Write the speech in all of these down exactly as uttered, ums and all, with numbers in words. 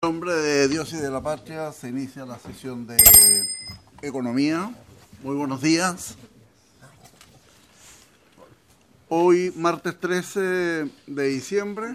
En nombre de Dios y de la patria se inicia la sesión de Economía. Muy buenos días. Hoy, martes trece de diciembre,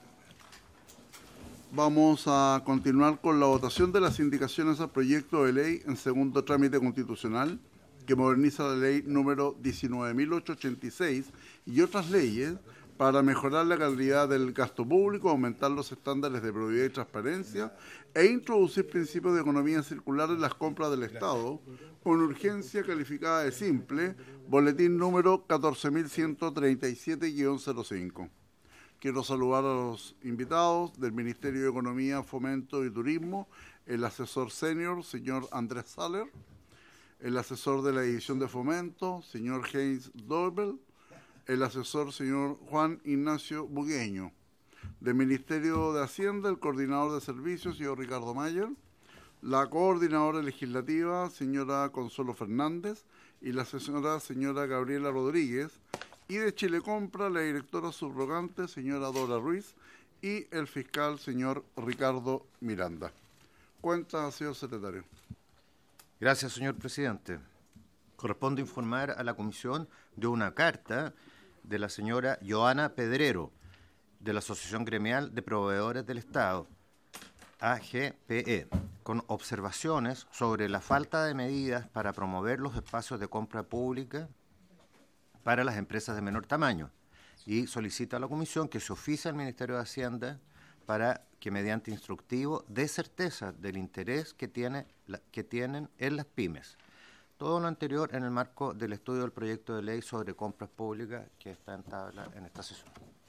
vamos a continuar con la votación de las indicaciones al proyecto de ley en segundo trámite constitucional que moderniza la ley número diecinueve mil ochocientos ochenta y seis y otras leyes para mejorar la calidad del gasto público, aumentar los estándares de probidad y transparencia e introducir principios de economía circular en las compras del Estado, con urgencia calificada de simple, boletín número catorce mil ciento treinta y siete guión cero cinco. Quiero saludar a los invitados del Ministerio de Economía, Fomento y Turismo, el asesor senior, señor Andrés Saller, el asesor de la División de Fomento, señor Heinz Dorbel, el asesor señor Juan Ignacio Bugueño. Del Ministerio de Hacienda, el coordinador de servicios, señor Ricardo Mayer, la coordinadora legislativa, señora Consuelo Fernández, y la asesora, señora Gabriela Rodríguez, y de Chile Compra, la directora subrogante, señora Dora Ruiz, y el fiscal, señor Ricardo Miranda. Cuenta, señor secretario. Gracias, señor presidente. Corresponde informar a la comisión de una carta de la señora Joana Pedrero, de la Asociación Gremial de Proveedores del Estado, A G P E, con observaciones sobre la falta de medidas para promover los espacios de compra pública para las empresas de menor tamaño, y solicita a la comisión que se oficie al Ministerio de Hacienda para que mediante instructivo dé certeza del interés que, tiene, que tienen en las pymes. Todo lo anterior en el marco del estudio del proyecto de ley sobre compras públicas que está en tabla en esta sesión.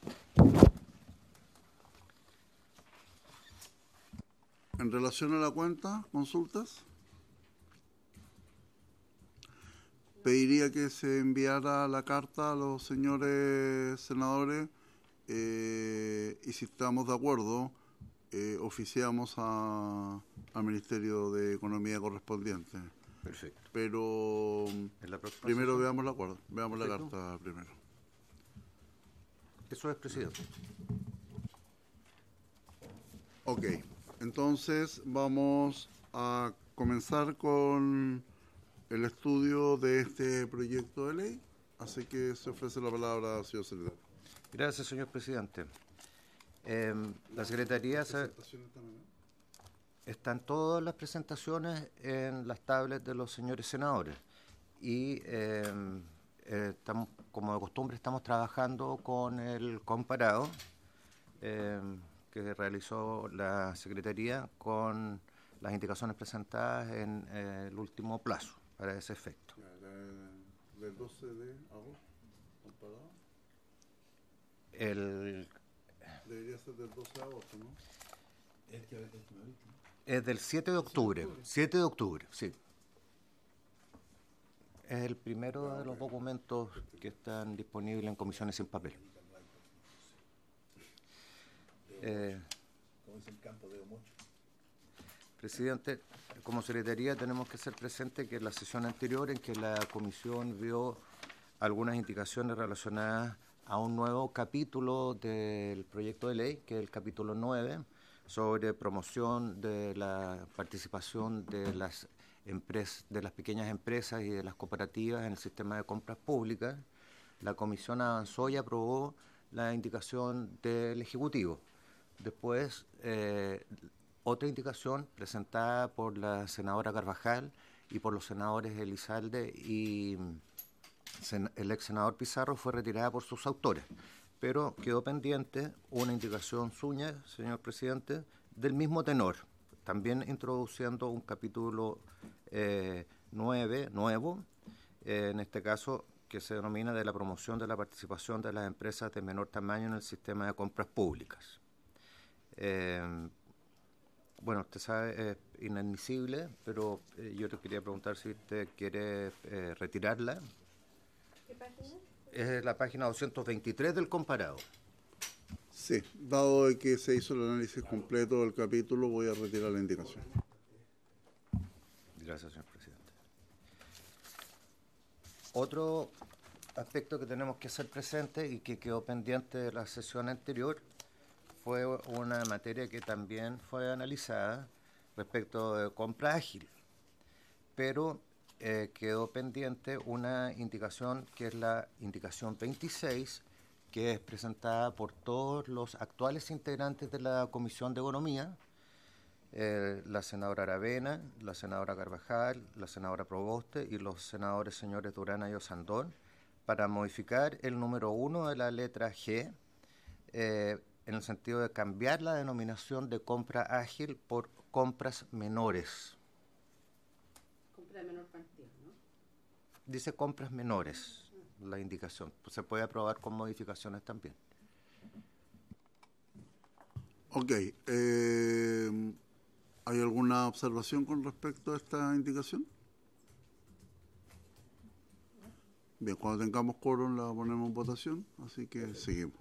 En relación a la cuenta, consultas. Pediría que se enviara la carta a los señores senadores eh, y si estamos de acuerdo, eh, oficiamos a, al Ministerio de Economía correspondiente. Perfecto. Pero primero sesión? veamos el acuerdo, veamos Perfecto. la carta primero. Eso es, presidente. Ok, entonces vamos a comenzar con el estudio de este proyecto de ley, así que se ofrece la palabra al señor secretario. Gracias, señor presidente. Eh, la Secretaría... Se... Están todas las presentaciones en las tablets de los señores senadores y eh, eh, estamos, como de costumbre estamos trabajando con el comparado eh, que realizó la Secretaría con las indicaciones presentadas en eh, el último plazo para ese efecto. ¿Del doce de agosto comparado? El... Debería ser del doce de agosto, ¿no? El que Es del siete de octubre, siete de octubre, sí. Es el primero de los documentos que están disponibles en comisiones sin papel. Eh, presidente, como Secretaría tenemos que ser presentes que en la sesión anterior en que la comisión vio algunas indicaciones relacionadas a un nuevo capítulo del proyecto de ley, que es el capítulo nueve, sobre promoción de la participación de las empresas, de las pequeñas empresas y de las cooperativas en el sistema de compras públicas. La comisión avanzó y aprobó la indicación del Ejecutivo. Después, eh, otra indicación presentada por la senadora Carvajal y por los senadores Elizalde y sen- el ex senador Pizarro fue retirada por sus autores. Pero quedó pendiente una indicación suya, señor presidente, del mismo tenor, también introduciendo un capítulo eh, nueve, nuevo, eh, en este caso que se denomina de la promoción de la participación de las empresas de menor tamaño en el sistema de compras públicas. Eh, bueno, usted sabe, es inadmisible, pero eh, yo le quería preguntar si usted quiere eh, retirarla. ¿Qué página? Es la página doscientos veintitrés del comparado. Sí, dado de que se hizo el análisis completo del capítulo, voy a retirar la indicación. Gracias, señor presidente. Otro aspecto que tenemos que hacer presente y que quedó pendiente de la sesión anterior fue una materia que también fue analizada respecto de compra ágil, pero eh, quedó pendiente una indicación que es la indicación veintiséis, que es presentada por todos los actuales integrantes de la Comisión de Economía, eh, la senadora Aravena, la senadora Carvajal, la senadora Proboste y los senadores señores Durana y Osandón, para modificar el número uno de la letra G, eh, en el sentido de cambiar la denominación de compra ágil por compras menores. Compra de menor cantidad, ¿no? Dice compras menores, la indicación. Pues se puede aprobar con modificaciones también. Ok. Eh, ¿Hay alguna observación con respecto a esta indicación? Bien, cuando tengamos quórum la ponemos en votación, así que seguimos.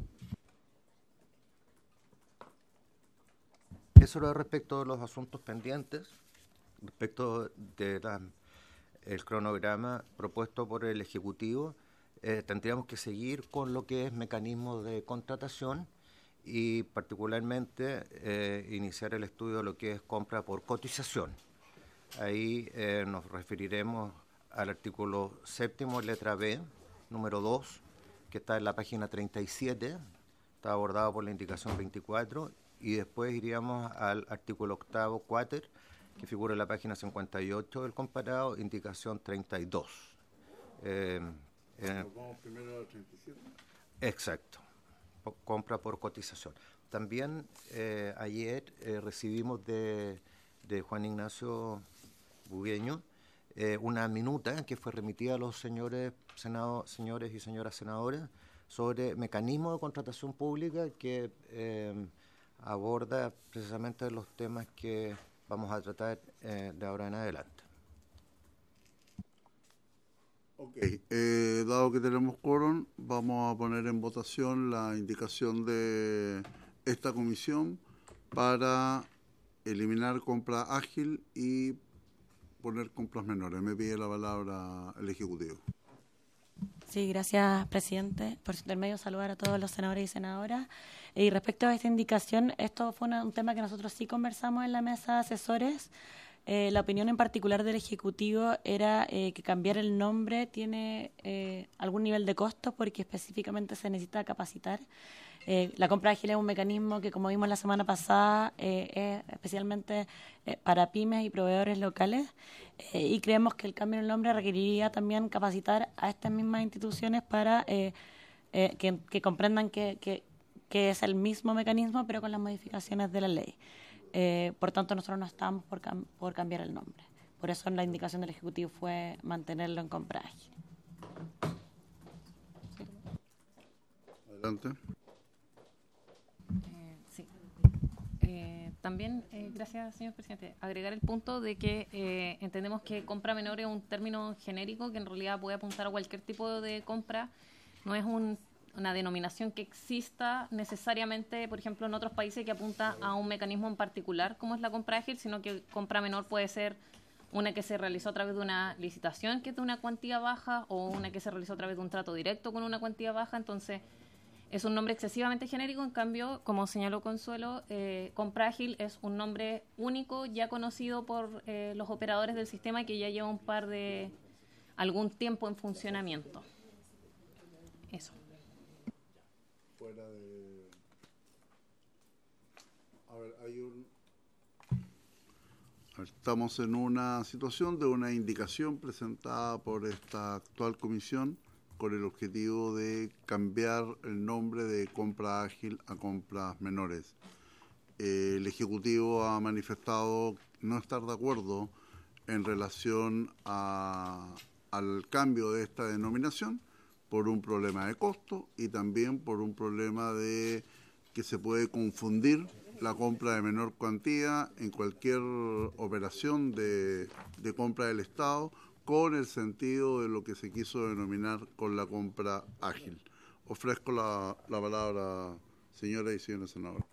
Eso era respecto de los asuntos pendientes, respecto de la, el cronograma propuesto por el Ejecutivo. Eh, tendríamos que seguir con lo que es mecanismo de contratación y particularmente eh, iniciar el estudio de lo que es compra por cotización. Ahí eh, nos referiremos al artículo séptimo, letra B, número dos, que está en la página treinta y siete, está abordado por la indicación veinticuatro, y después iríamos al artículo octavo, cuater, que figura en la página cincuenta y ocho del comparado, indicación treinta y dos. Eh, eh, Vamos primero al treinta y siete. Exacto, po- compra por cotización. También eh, ayer eh, recibimos de, de Juan Ignacio Bugueño eh, una minuta que fue remitida a los señores, senado, señores y señoras senadoras sobre mecanismo de contratación pública que eh, aborda precisamente los temas que vamos a tratar eh, de ahora en adelante. Ok, eh, dado que tenemos quórum, vamos a poner en votación la indicación de esta comisión para eliminar compra ágil y poner compras menores. Me pide la palabra el Ejecutivo. Sí, gracias, presidente. Por su intermedio, saludar a todos los senadores y senadoras. Y respecto a esta indicación, esto fue una, un tema que nosotros sí conversamos en la mesa de asesores. Eh, la opinión en particular del Ejecutivo era eh, que cambiar el nombre tiene eh, algún nivel de costo porque específicamente se necesita capacitar. Eh, la compra ágil es un mecanismo que, como vimos la semana pasada, eh, es especialmente eh, para pymes y proveedores locales eh, y creemos que el cambio en el nombre requeriría también capacitar a estas mismas instituciones para eh, eh, que, que comprendan que, que, que es el mismo mecanismo pero con las modificaciones de la ley. Eh, por tanto, nosotros no estamos por, cam por cambiar el nombre. Por eso la indicación del Ejecutivo fue mantenerlo en compra ágil. Adelante. Eh, sí. Eh, también, eh, gracias, señor presidente, agregar el punto de que eh, entendemos que compra menor es un término genérico que en realidad puede apuntar a cualquier tipo de compra. No es un, una denominación que exista necesariamente, por ejemplo, en otros países que apunta a un mecanismo en particular, como es la compra ágil, sino que compra menor puede ser una que se realizó a través de una licitación que es de una cuantía baja o una que se realizó a través de un trato directo con una cuantía baja. Entonces, es un nombre excesivamente genérico. En cambio, como señaló Consuelo, eh, compra ágil es un nombre único, ya conocido por eh, los operadores del sistema y que ya lleva un par de, algún tiempo en funcionamiento. Eso. Fuera de... A ver, hay un... Estamos en una situación de una indicación presentada por esta actual comisión con el objetivo de cambiar el nombre de compra ágil a compras menores. Eh, el Ejecutivo ha manifestado no estar de acuerdo en relación a, al cambio de esta denominación por un problema de costo y también por un problema de que se puede confundir la compra de menor cuantía en cualquier operación de, de compra del Estado con el sentido de lo que se quiso denominar con la compra ágil. Ofrezco la, la palabra, señoras y señores senadores.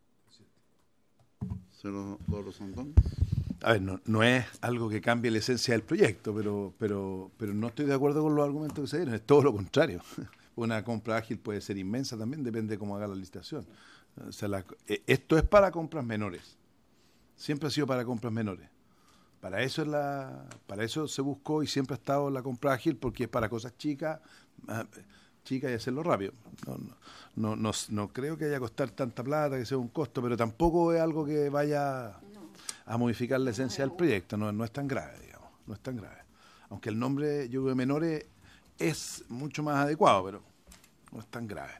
Señor Doro Santón. A ver, no, no es algo que cambie la esencia del proyecto, pero, pero, pero no estoy de acuerdo con los argumentos que se dieron, es todo lo contrario. Una compra ágil puede ser inmensa también, depende de cómo haga la licitación. O sea, la, eh, esto es para compras menores. Siempre ha sido para compras menores. Para eso es la, para eso se buscó y siempre ha estado la compra ágil, porque es para cosas chicas, ah, chicas y hacerlo rápido. No, no, no, no, no creo que haya costar tanta plata, que sea un costo, pero tampoco es algo que vaya a modificar la esencia del proyecto. No, no es tan grave, digamos. No es tan grave. Aunque el nombre, yo creo que menores es mucho más adecuado, pero no es tan grave.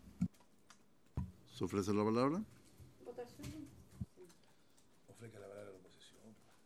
¿Se ofrece la palabra? Votación. Ofrezca la palabra a la oposición.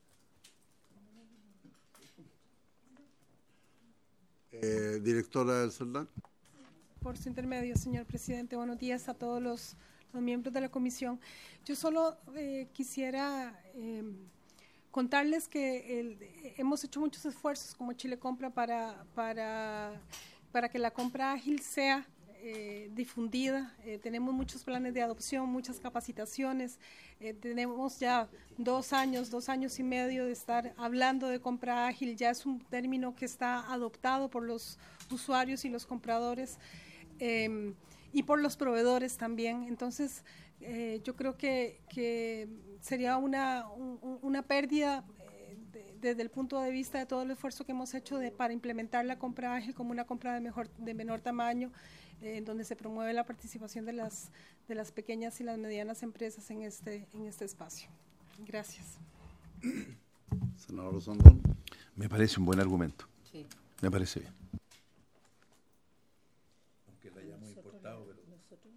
Eh, directora del CERDAC. Por su intermedio, señor presidente, buenos días a todos los, los miembros de la comisión. Yo solo eh, quisiera eh, contarles que el, hemos hecho muchos esfuerzos como Chile Compra para, para, para que la compra ágil sea Eh, difundida. Eh, tenemos muchos planes de adopción, muchas capacitaciones. Eh, tenemos ya dos años, dos años y medio de estar hablando de compra ágil. Ya es un término que está adoptado por los usuarios y los compradores eh, y por los proveedores también. Entonces, eh, yo creo que, que sería una, un, una pérdida eh, de, desde el punto de vista de todo el esfuerzo que hemos hecho de, para implementar la compra ágil como una compra de, mejor, de menor tamaño, en donde se promueve la participación de las de las pequeñas y las medianas empresas en este en este espacio. Gracias. Senador Sandón. Me parece un buen argumento. Sí. Me parece bien. Aunque la hayamos importado, pero...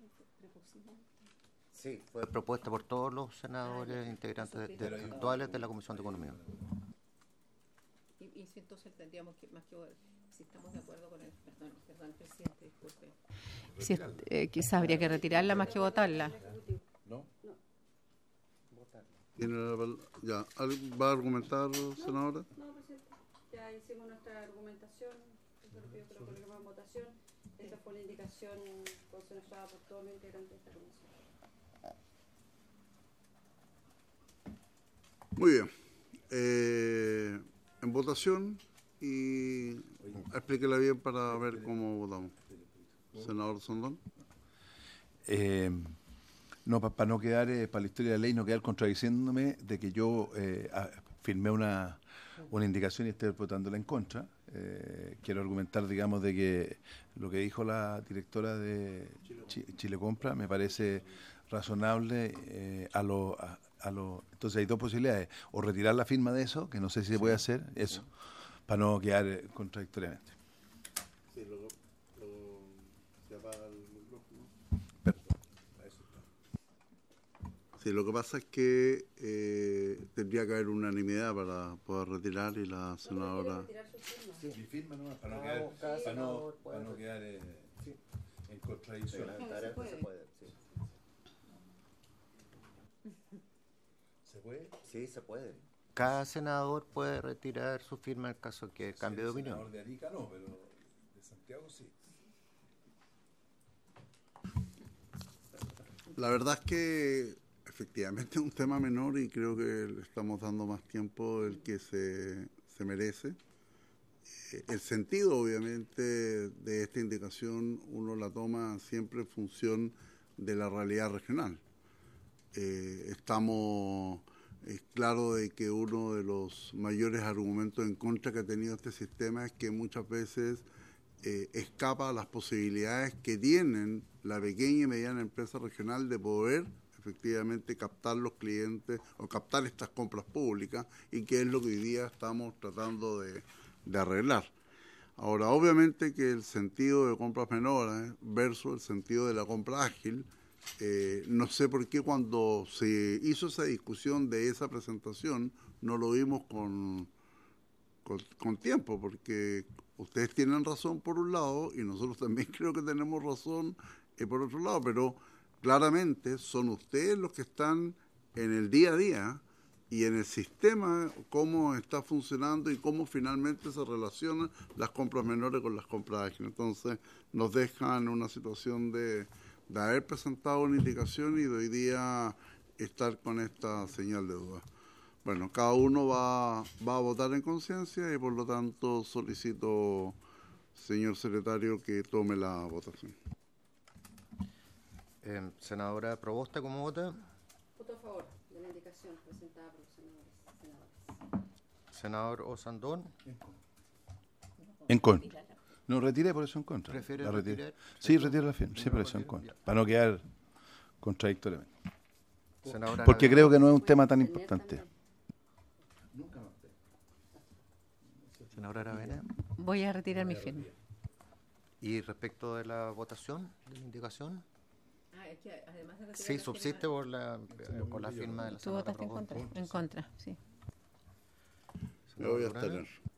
Sí, fue propuesta por todos los senadores integrantes de, de, actuales de la Comisión de Economía. Y, y si entonces tendríamos que, más que si estamos de acuerdo con el, perdón, perdón, presidente, disculpe. Si es, eh, quizás habría que retirarla más que votarla. ¿No? ¿Tiene la, ya, ¿va a argumentar, senadora? No, presidente, ya hicimos nuestra argumentación, eso es lo que yo creo que coloquemos en votación. Esta fue la indicación consensuada por todos los integrantes de esta comisión. Muy bien. Eh, en votación y explíquela bien para ver cómo votamos. Senador Sondón. Eh, no, para pa no quedar, eh, para la historia de la ley, no quedar contradiciéndome de que yo eh, a, firmé una, una indicación y estoy votándola en contra. Eh, quiero argumentar, digamos, de que lo que dijo la directora de Chile, Chile Compra me parece razonable eh, a lo... A, a lo, entonces hay dos posibilidades, o retirar la firma de eso, que no sé si se puede hacer, eso, para no quedar eh, contradictoriamente. Sí, lo, lo, se apaga el micrófono. Sí, lo que pasa es que eh, tendría que haber unanimidad para poder retirar y la senadora... Sí, mi firma no, para no quedar, para no, para no quedar eh, sí, en contradicción. Se puede, sí. ¿Se puede? Sí, se puede. Cada senador puede retirar su firma en caso que Sí, cambie de opinión. El senador de Arica no, pero de Santiago sí. La verdad es que efectivamente es un tema menor y creo que le estamos dando más tiempo del que se, se merece. Eh, el sentido, obviamente, de esta indicación uno la toma siempre en función de la realidad regional. Eh, estamos es claro de que uno de los mayores argumentos en contra que ha tenido este sistema es que muchas veces eh, escapa a las posibilidades que tienen la pequeña y mediana empresa regional de poder efectivamente captar los clientes o captar estas compras públicas, y que es lo que hoy día estamos tratando de, de arreglar. Ahora, obviamente que el sentido de compras menores versus el sentido de la compra ágil, Eh, no sé por qué cuando se hizo esa discusión de esa presentación no lo vimos con, con, con tiempo, porque ustedes tienen razón por un lado y nosotros también creo que tenemos razón eh, por otro lado, pero claramente son ustedes los que están en el día a día y en el sistema, cómo está funcionando y cómo finalmente se relacionan las compras menores con las compras ágiles. Entonces nos dejan en una situación de de haber presentado una indicación y de hoy día estar con esta señal de duda. Bueno, cada uno va, va a votar en conciencia y por lo tanto solicito, señor secretario, que tome la votación. Eh, senadora Proboste, ¿cómo vota? Voto a favor de la indicación presentada por los senadores. senadores. Senador Osandón. En contra. No, retiré por eso en contra. ¿Prefiere La retiré. retirar? Sí, retiro la firma, sí, por eso en contra. Para no quedar contradictoriamente. Senadora Porque Aravena. creo que no es un tema tan importante. Senadora Aravena. Voy a retirar mi firma. ¿Y respecto de la votación, de la indicación? Ah, es que además de retirar Sí, la subsiste firma- por la, eh, por la firma de la ¿Tú senadora votaste en Proboste. contra? En contra, sí. Me voy a Senadora Durán. abstener.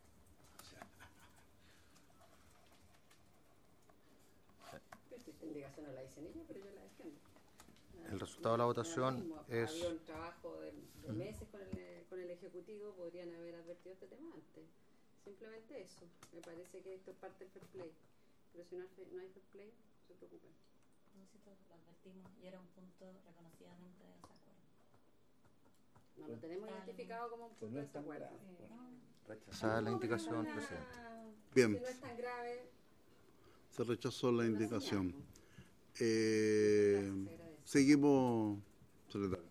Esta indicación no la dicen ellos, pero yo la defiendo. El resultado de la votación Ahora mismo, es... Había un trabajo de, de meses con el, con el Ejecutivo, podrían haber advertido este tema antes. Simplemente eso. Me parece que esto es parte del fair play. Pero si no hay, no hay fair play, no se preocupen. Lo advertimos y era un punto reconocidamente de desacuerdo. No lo tenemos identificado como un punto de desacuerdo. Rechazada la indicación, No, presidente. Bien. Si no es tan grave, Se rechazó la indicación. Eh, seguimos, secretario.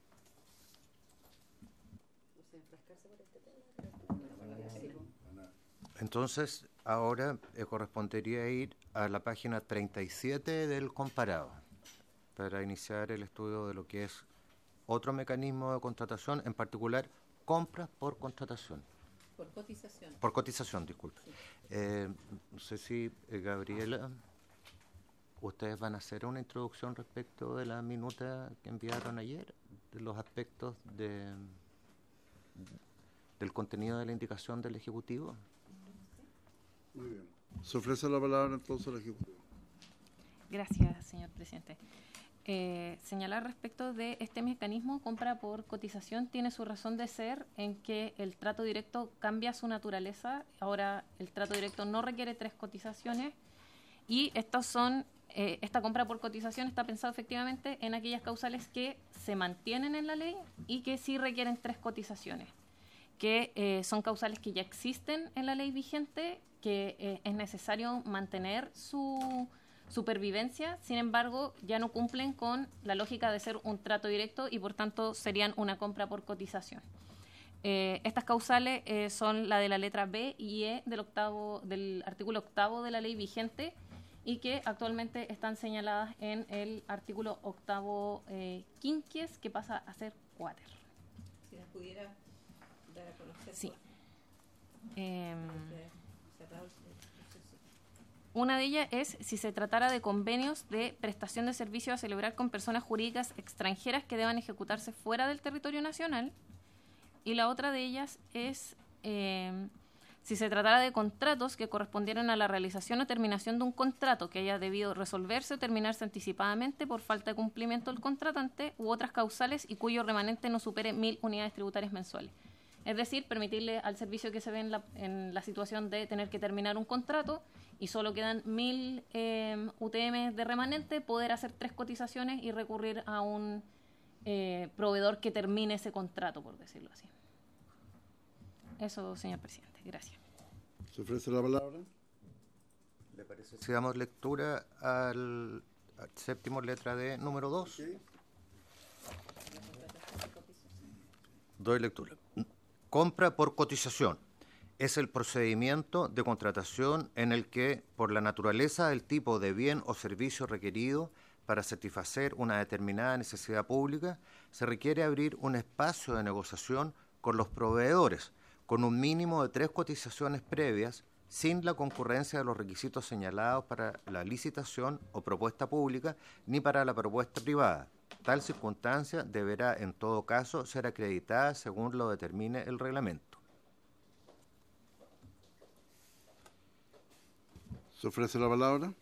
no sé, enfrascarse por este tema, creo que no es bueno, sí, po. Entonces, ahora eh, correspondería ir a la página treinta y siete del comparado para iniciar el estudio de lo que es otro mecanismo de contratación, en particular compras por contratación. Por cotización. Por cotización, disculpe. Eh, no sé si, eh, Gabriela, ustedes van a hacer una introducción respecto de la minuta que enviaron ayer, de los aspectos de, del contenido de la indicación del Ejecutivo. Muy bien. Se ofrece la palabra entonces al Ejecutivo. Gracias, señor presidente. Eh, señalar respecto de este mecanismo, compra por cotización, tiene su razón de ser en que el trato directo cambia su naturaleza. Ahora el trato directo no requiere tres cotizaciones y estas son, eh, esta compra por cotización está pensado efectivamente en aquellas causales que se mantienen en la ley y que sí requieren tres cotizaciones, que eh, son causales que ya existen en la ley vigente, que eh, es necesario mantener su supervivencia, sin embargo, ya no cumplen con la lógica de ser un trato directo y por tanto serían una compra por cotización. Eh, estas causales eh, son la de la letra B y E del octavo, del artículo octavo de la ley vigente y que actualmente están señaladas en el artículo octavo eh, quinquies, que pasa a ser cuater. Si las pudiera dar a conocer. Sí. Eh, Cerrado el proceso. Una de ellas es si se tratara de convenios de prestación de servicios a celebrar con personas jurídicas extranjeras que deban ejecutarse fuera del territorio nacional. Y la otra de ellas es eh, si se tratara de contratos que correspondieran a la realización o terminación de un contrato que haya debido resolverse o terminarse anticipadamente por falta de cumplimiento del contratante u otras causales y cuyo remanente no supere mil unidades tributarias mensuales. Es decir, permitirle al servicio que se ve en la, en la situación de tener que terminar un contrato y solo quedan mil eh, U T M de remanente, poder hacer tres cotizaciones y recurrir a un eh, proveedor que termine ese contrato, por decirlo así. Eso, señor presidente. Gracias. Se ofrece la palabra. ¿Le parece? Si damos lectura al, al séptimo letra D, número dos. Ok. Doy lectura. Compra por cotización. Es el procedimiento de contratación en el que, por la naturaleza del tipo de bien o servicio requerido para satisfacer una determinada necesidad pública, se requiere abrir un espacio de negociación con los proveedores, con un mínimo de tres cotizaciones previas, sin la concurrencia de los requisitos señalados para la licitación o propuesta pública, ni para la propuesta privada. Tal circunstancia deberá, en todo caso, ser acreditada según lo determine el reglamento. Se ofrece la palabra.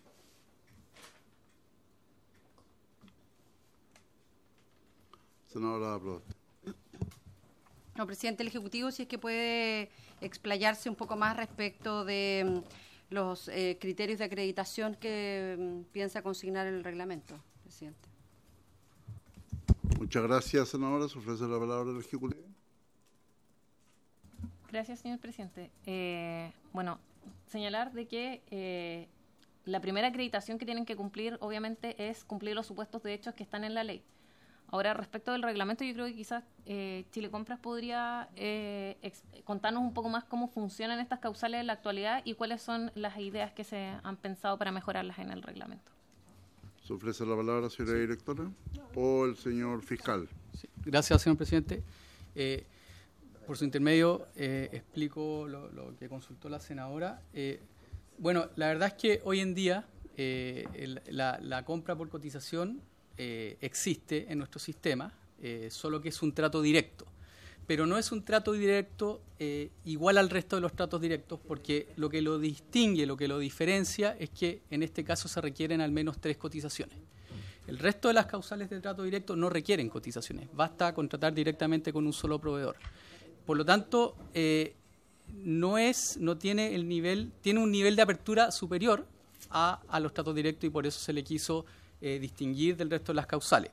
Senadora Proboste. No, presidente del Ejecutivo, si es que puede explayarse un poco más respecto de mm, los eh, criterios de acreditación que mm, piensa consignar el reglamento, presidente. Muchas gracias, senadora. Se ofrece la palabra al Ejecutivo. Gracias, señor presidente. Eh, bueno, señalar de que eh, la primera acreditación que tienen que cumplir, obviamente, es cumplir los supuestos de hechos que están en la ley. Ahora, respecto del reglamento, yo creo que quizás eh, Chile Compras podría eh, ex- contarnos un poco más cómo funcionan estas causales en la actualidad y cuáles son las ideas que se han pensado para mejorarlas en el reglamento. ¿Se ofrece la palabra, señora directora? ¿O el señor fiscal? Sí. Gracias, señor presidente. Eh, por su intermedio, eh, explico lo, lo que consultó la senadora. Eh, bueno, la verdad es que hoy en día eh, el, la, la compra por cotización eh, existe en nuestro sistema, eh, solo que es un trato directo. Pero no es un trato directo eh, igual al resto de los tratos directos, porque lo que lo distingue, lo que lo diferencia, es que en este caso se requieren al menos tres cotizaciones. El resto de las causales de trato directo no requieren cotizaciones, basta contratar directamente con un solo proveedor. Por lo tanto, eh, no es, no tiene el nivel, tiene un nivel de apertura superior a, a los tratos directos y por eso se le quiso eh, distinguir del resto de las causales.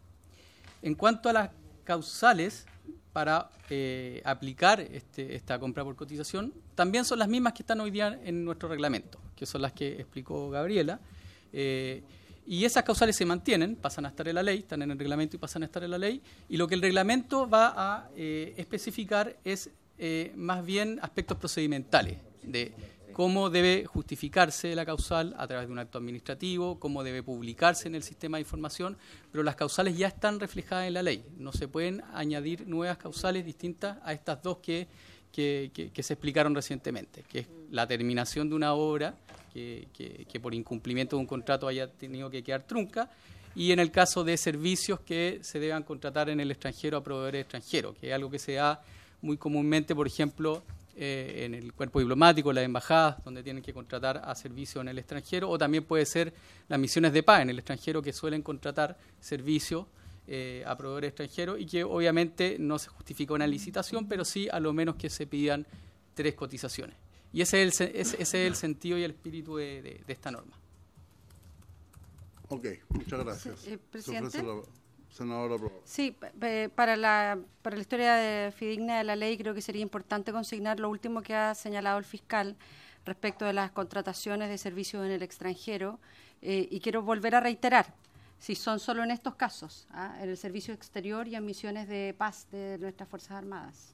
En cuanto a las causales para eh, aplicar este, esta compra por cotización, también son las mismas que están hoy día en nuestro reglamento, que son las que explicó Gabriela, eh, y esas causales se mantienen, pasan a estar en la ley, están en el reglamento y pasan a estar en la ley, y lo que el reglamento va a eh, especificar es eh, más bien aspectos procedimentales, de cómo debe justificarse la causal a través de un acto administrativo, cómo debe publicarse en el sistema de información, pero las causales ya están reflejadas en la ley. No se pueden añadir nuevas causales distintas a estas dos que, que, que, que se explicaron recientemente, que es la terminación de una obra que, que, que por incumplimiento de un contrato haya tenido que quedar trunca, y en el caso de servicios que se deban contratar en el extranjero a proveedores extranjeros, que es algo que se da muy comúnmente, por ejemplo, Eh, en el cuerpo diplomático, las embajadas, donde tienen que contratar a servicio en el extranjero, o también puede ser las misiones de paz en el extranjero, que suelen contratar servicio eh, a proveedores extranjeros y que obviamente no se justifica una licitación, pero sí a lo menos que se pidan tres cotizaciones. Y ese es el, ese, ese es el sentido y el espíritu de, de, de esta norma. Ok, muchas gracias. Sí, eh, presidente. Senadora Proboste. Sí, eh, para la para la historia de fidedigna de la ley creo que sería importante consignar lo último que ha señalado el fiscal respecto de las contrataciones de servicios en el extranjero eh, y quiero volver a reiterar, si son solo en estos casos, ¿ah? en el servicio exterior y en misiones de paz de nuestras Fuerzas Armadas.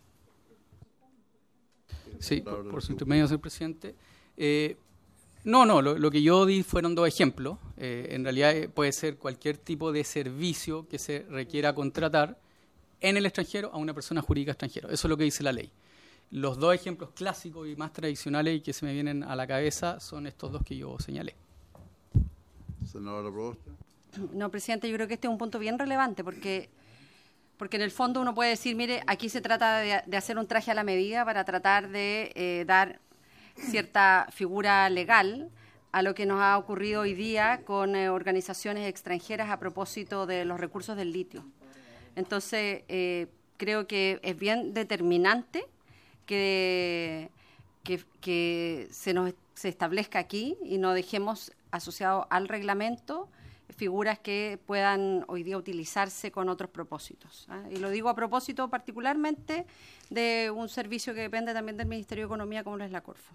Sí, por, por su intermedio, señor presidente. Eh, No, no, lo, lo que yo di fueron dos ejemplos. Eh, en realidad eh, puede ser cualquier tipo de servicio que se requiera contratar en el extranjero a una persona jurídica extranjera. Eso es lo que dice la ley. Los dos ejemplos clásicos y más tradicionales y que se me vienen a la cabeza son estos dos que yo señalé. Senadora Proboste. No, presidente, yo creo que este es un punto bien relevante porque, porque en el fondo uno puede decir, mire, aquí se trata de, de hacer un traje a la medida para tratar de eh, dar cierta figura legal a lo que nos ha ocurrido hoy día con eh, organizaciones extranjeras a propósito de los recursos del litio. Entonces, eh, creo que es bien determinante que, que, que se nos se establezca aquí y no dejemos asociado al reglamento figuras que puedan hoy día utilizarse con otros propósitos. ¿eh? Y lo digo a propósito particularmente de un servicio que depende también del Ministerio de Economía, como lo es la Corfo.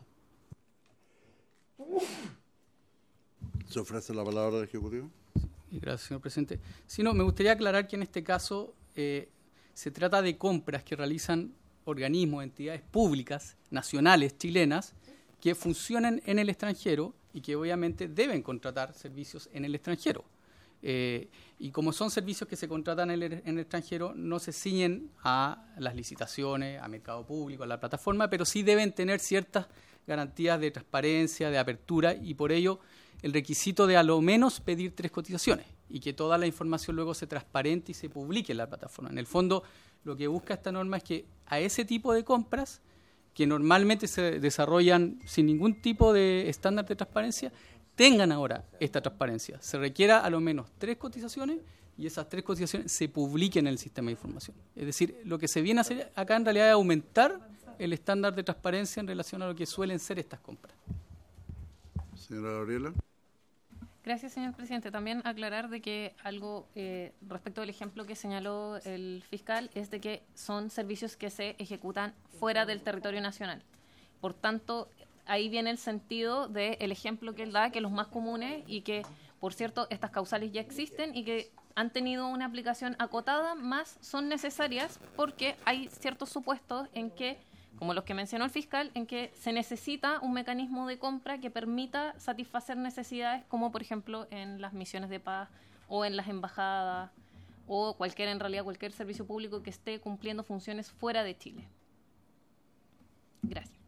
¿Se ofrece la palabra del Ejecutivo? Sí, gracias, señor presidente. Sí, no, me gustaría aclarar que en este caso eh, se trata de compras que realizan organismos, entidades públicas, nacionales, chilenas, que funcionan en el extranjero y que obviamente deben contratar servicios en el extranjero. Eh, y como son servicios que se contratan en el, en el extranjero, no se ciñen a las licitaciones, a mercado público, a la plataforma, pero sí deben tener ciertas garantías de transparencia, de apertura, y por ello el requisito de a lo menos pedir tres cotizaciones y que toda la información luego se transparente y se publique en la plataforma. En el fondo, lo que busca esta norma es que a ese tipo de compras, que normalmente se desarrollan sin ningún tipo de estándar de transparencia, tengan ahora esta transparencia. Se requiera a lo menos tres cotizaciones y esas tres cotizaciones se publiquen en el sistema de información. Es decir, lo que se viene a hacer acá en realidad es aumentar el estándar de transparencia en relación a lo que suelen ser estas compras. Señora Gabriela. Gracias, señor presidente. También aclarar de que algo eh, respecto al ejemplo que señaló el fiscal es de que son servicios que se ejecutan fuera del territorio nacional. Por tanto, ahí viene el sentido del ejemplo que él da, que los más comunes y que, por cierto, estas causales ya existen y que han tenido una aplicación acotada, más son necesarias porque hay ciertos supuestos en que, como los que mencionó el fiscal, en que se necesita un mecanismo de compra que permita satisfacer necesidades, como por ejemplo en las misiones de paz o en las embajadas o cualquier, en realidad, cualquier servicio público que esté cumpliendo funciones fuera de Chile. Gracias.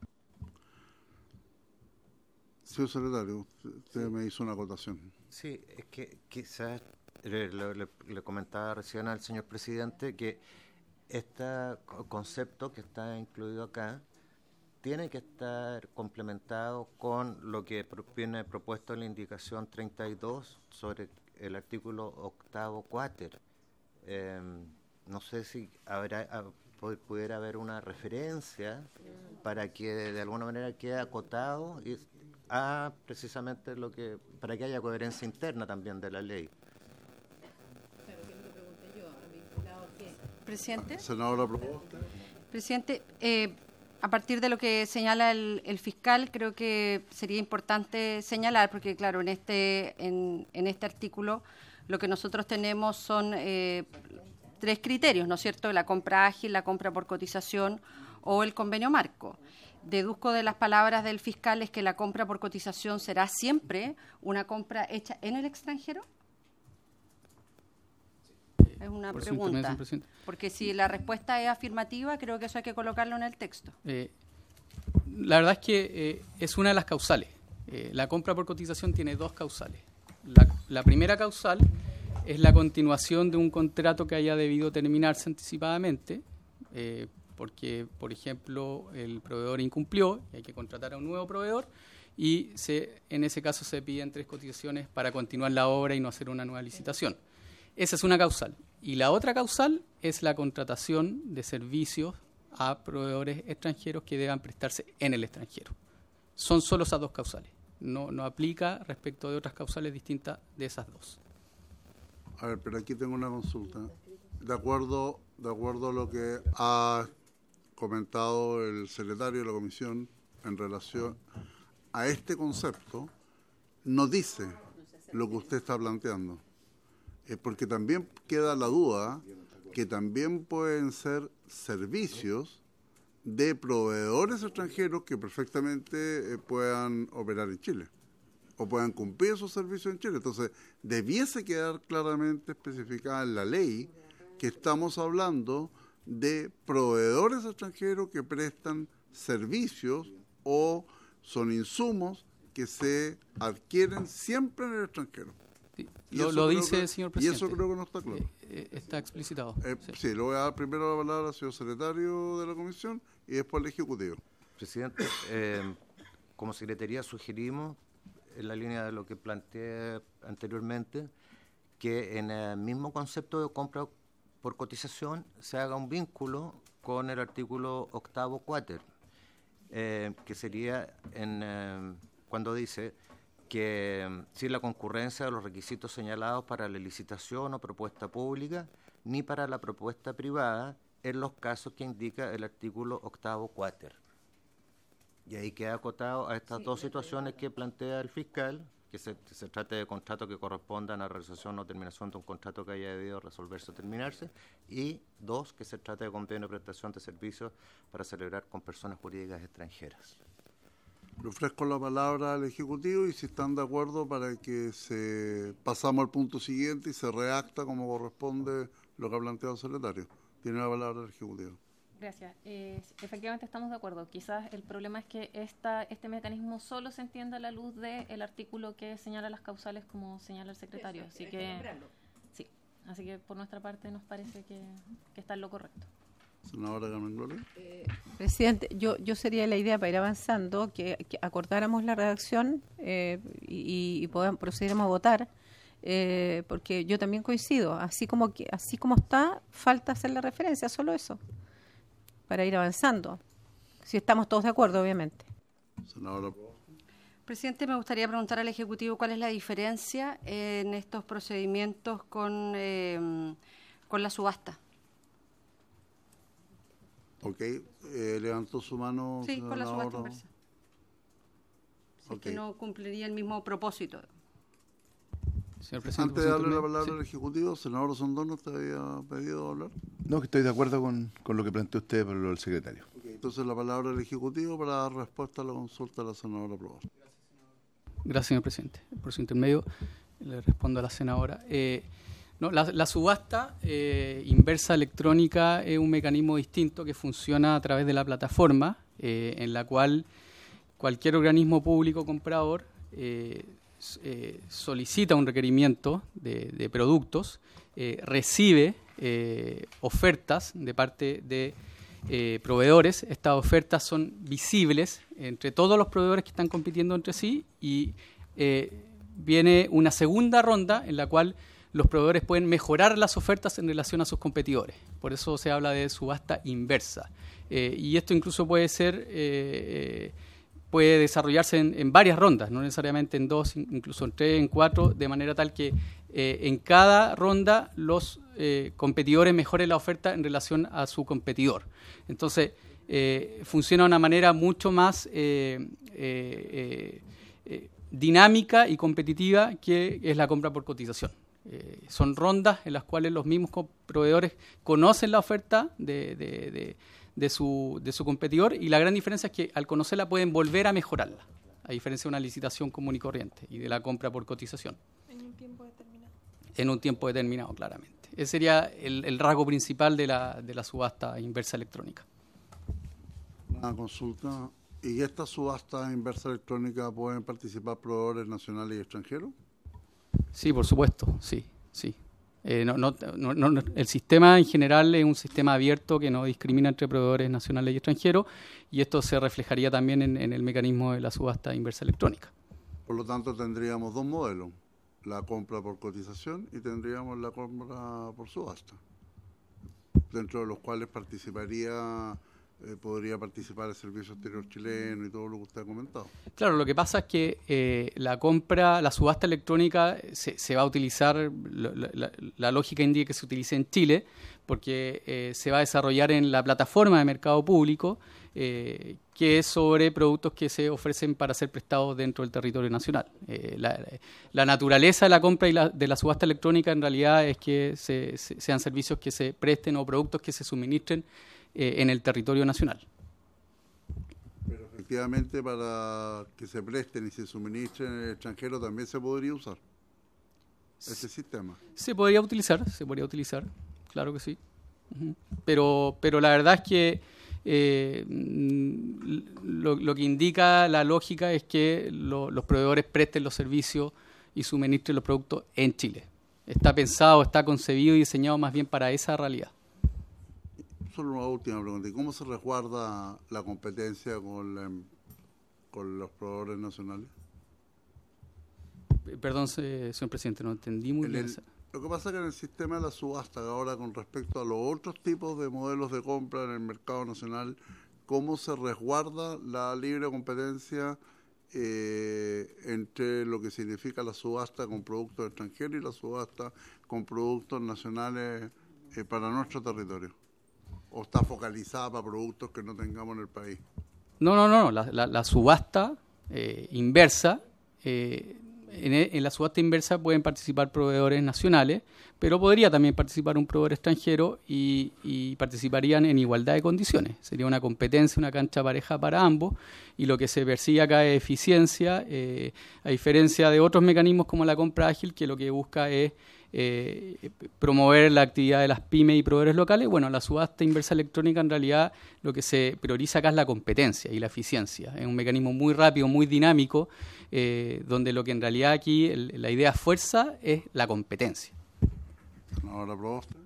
Señor secretario, usted me hizo una acotación. Sí, es que quizás le, le, le comentaba recién al señor presidente que este concepto que está incluido acá tiene que estar complementado con lo que viene propuesto en la indicación treinta y dos sobre el artículo octavo cuáter. Eh, no sé si habrá pudiera haber una referencia para que de alguna manera quede acotado y a precisamente lo que para que haya coherencia interna también de la ley. Presidente. Senadora propuesta. Presidente, eh, a partir de lo que señala el, el fiscal, creo que sería importante señalar, porque claro, en este en, en este artículo lo que nosotros tenemos son eh, tres criterios, ¿no es cierto? La compra ágil, la compra por cotización o el convenio marco. Deduzco de las palabras del fiscal es que la compra por cotización será siempre una compra hecha en el extranjero. Es una Por pregunta, porque si la respuesta es afirmativa, creo que eso hay que colocarlo en el texto. Eh, la verdad es que eh, es una de las causales. Eh, la compra por cotización tiene dos causales. La, la primera causal es la continuación de un contrato que haya debido terminarse anticipadamente, eh, porque, por ejemplo, el proveedor incumplió y hay que contratar a un nuevo proveedor y se, en ese caso se piden tres cotizaciones para continuar la obra y no hacer una nueva licitación. Esa es una causal. Y la otra causal es la contratación de servicios a proveedores extranjeros que deban prestarse en el extranjero. Son solo esas dos causales. No, no aplica respecto de otras causales distintas de esas dos. A ver, pero aquí tengo una consulta. De acuerdo, de acuerdo a lo que ha comentado el secretario de la comisión en relación a este concepto, no dice lo que usted está planteando. Eh, porque también queda la duda que también pueden ser servicios de proveedores extranjeros que perfectamente eh, puedan operar en Chile o puedan cumplir esos servicios en Chile. Entonces, debiese quedar claramente especificada en la ley que estamos hablando de proveedores extranjeros que prestan servicios o son insumos que se adquieren siempre en el extranjero. Sí, lo, lo dice que, el señor presidente. Y eso creo que no está claro. Eh, eh, está explicitado. Eh, sí. sí, le voy a dar primero la palabra al señor secretario de la comisión y después al ejecutivo. Presidente, eh, como secretaría sugerimos, en la línea de lo que planteé anteriormente, que en el mismo concepto de compra por cotización se haga un vínculo con el artículo octavo cuáter, eh, que sería en eh, cuando dice que sin la concurrencia de los requisitos señalados para la licitación o propuesta pública, ni para la propuesta privada, en los casos que indica el artículo octavo cuáter. Y ahí queda acotado a estas sí, dos situaciones que plantea el fiscal, que se, que se trate de contratos que correspondan a realización o terminación de un contrato que haya debido resolverse o terminarse, y dos, que se trate de convenio de prestación de servicios para celebrar con personas jurídicas extranjeras. Le ofrezco la palabra al Ejecutivo y si están de acuerdo para que se pasamos al punto siguiente y se redacta como corresponde lo que ha planteado el secretario. Tiene la palabra el Ejecutivo. Gracias. Eh, efectivamente estamos de acuerdo. Quizás el problema es que esta, este mecanismo solo se entiende a la luz del artículo que señala las causales como señala el secretario. Eso, así que, que sí, así que por nuestra parte nos parece que, que está en lo correcto. Senadora Carmen Gloria. Eh, presidente, yo, yo sería la idea para ir avanzando que, que acordáramos la redacción eh, y, y podamos, procediéramos a votar, eh, porque yo también coincido, así como que así como está, falta hacer la referencia, solo eso, para ir avanzando, si estamos todos de acuerdo, obviamente. Senadora. Presidente, me gustaría preguntar al Ejecutivo cuál es la diferencia en estos procedimientos con, eh, con la subasta. Ok, eh, levantó su mano. Sí, con la subasta inversa. si okay. es que no cumpliría el mismo propósito. Señor presidente, antes de darle la palabra sí. al Ejecutivo, senador Sondono, ¿te había pedido hablar? No, que estoy de acuerdo con, con lo que planteó usted, pero lo del secretario. Okay, entonces la palabra al Ejecutivo para dar respuesta a la consulta de la senadora Proboste. Gracias, señor presidente. Por su intermedio, le respondo a la senadora. Eh, no, la, la subasta eh, inversa electrónica es un mecanismo distinto que funciona a través de la plataforma, eh, en la cual cualquier organismo público comprador eh, eh, solicita un requerimiento de, de productos, eh, recibe eh, ofertas de parte de eh, proveedores. Estas ofertas son visibles entre todos los proveedores que están compitiendo entre sí y eh, viene una segunda ronda en la cual los proveedores pueden mejorar las ofertas en relación a sus competidores. Por eso se habla de subasta inversa. Eh, y esto incluso puede ser, eh, eh, puede desarrollarse en, en varias rondas, no necesariamente en dos, incluso en tres, en cuatro, de manera tal que eh, en cada ronda los eh, competidores mejoren la oferta en relación a su competidor. Entonces, eh, funciona de una manera mucho más eh, eh, eh, dinámica y competitiva que es la compra por cotización. Eh, son rondas en las cuales los mismos proveedores conocen la oferta de, de, de, de, su, de su competidor y la gran diferencia es que al conocerla pueden volver a mejorarla, a diferencia de una licitación común y corriente y de la compra por cotización. En un tiempo determinado. En un tiempo determinado, claramente. Ese sería el, el rasgo principal de la, de la subasta inversa electrónica. Una consulta. ¿Y esta subasta inversa electrónica pueden participar proveedores nacionales y extranjeros? Sí, por supuesto, sí, sí. Eh, no, no, no, no, el sistema en general es un sistema abierto que no discrimina entre proveedores nacionales y extranjeros y esto se reflejaría también en, en el mecanismo de la subasta inversa electrónica. Por lo tanto, tendríamos dos modelos, la compra por cotización y tendríamos la compra por subasta, dentro de los cuales participaría... Eh, podría participar el Servicio Exterior Chileno y todo lo que usted ha comentado. Claro, lo que pasa es que eh, la compra, la subasta electrónica se, se va a utilizar, la, la, la lógica indica que se utilice en Chile, porque eh, se va a desarrollar en la plataforma de mercado público, eh, que es sobre productos que se ofrecen para ser prestados dentro del territorio nacional. Eh, la, la naturaleza de la compra y la, de la subasta electrónica en realidad es que se, se, sean servicios que se presten o productos que se suministren Eh, en el territorio nacional. Pero efectivamente para que se presten y se suministren en el extranjero también se podría usar ese sistema. Se podría utilizar, se podría utilizar, claro que sí. Uh-huh. Pero, pero la verdad es que eh, lo, lo que indica la lógica es que lo, los proveedores presten los servicios y suministren los productos en Chile. Está pensado, está concebido y diseñado más bien para esa realidad. Solo una última pregunta. ¿Y cómo se resguarda la competencia con, la, con los proveedores nacionales? Perdón, señor presidente, no entendí muy bien. El, lo que pasa es que en el sistema de la subasta, ahora con respecto a los otros tipos de modelos de compra en el mercado nacional, ¿cómo se resguarda la libre competencia eh, entre lo que significa la subasta con productos extranjeros y la subasta con productos nacionales eh, para nuestro territorio? ¿O está focalizada para productos que no tengamos en el país? No, no, no. La, la, la subasta eh, inversa, eh, en, en la subasta inversa pueden participar proveedores nacionales, pero podría también participar un proveedor extranjero y, y participarían en igualdad de condiciones. Sería una competencia, una cancha pareja para ambos y lo que se persigue acá es eficiencia, eh, a diferencia de otros mecanismos como la compra ágil, que lo que busca es Eh, promover la actividad de las pymes y proveedores locales. Bueno, la subasta inversa electrónica en realidad lo que se prioriza acá es la competencia y la eficiencia. Es un mecanismo muy rápido, muy dinámico, eh, donde lo que en realidad aquí el, la idea fuerza es la competencia. Ahora, Proboste.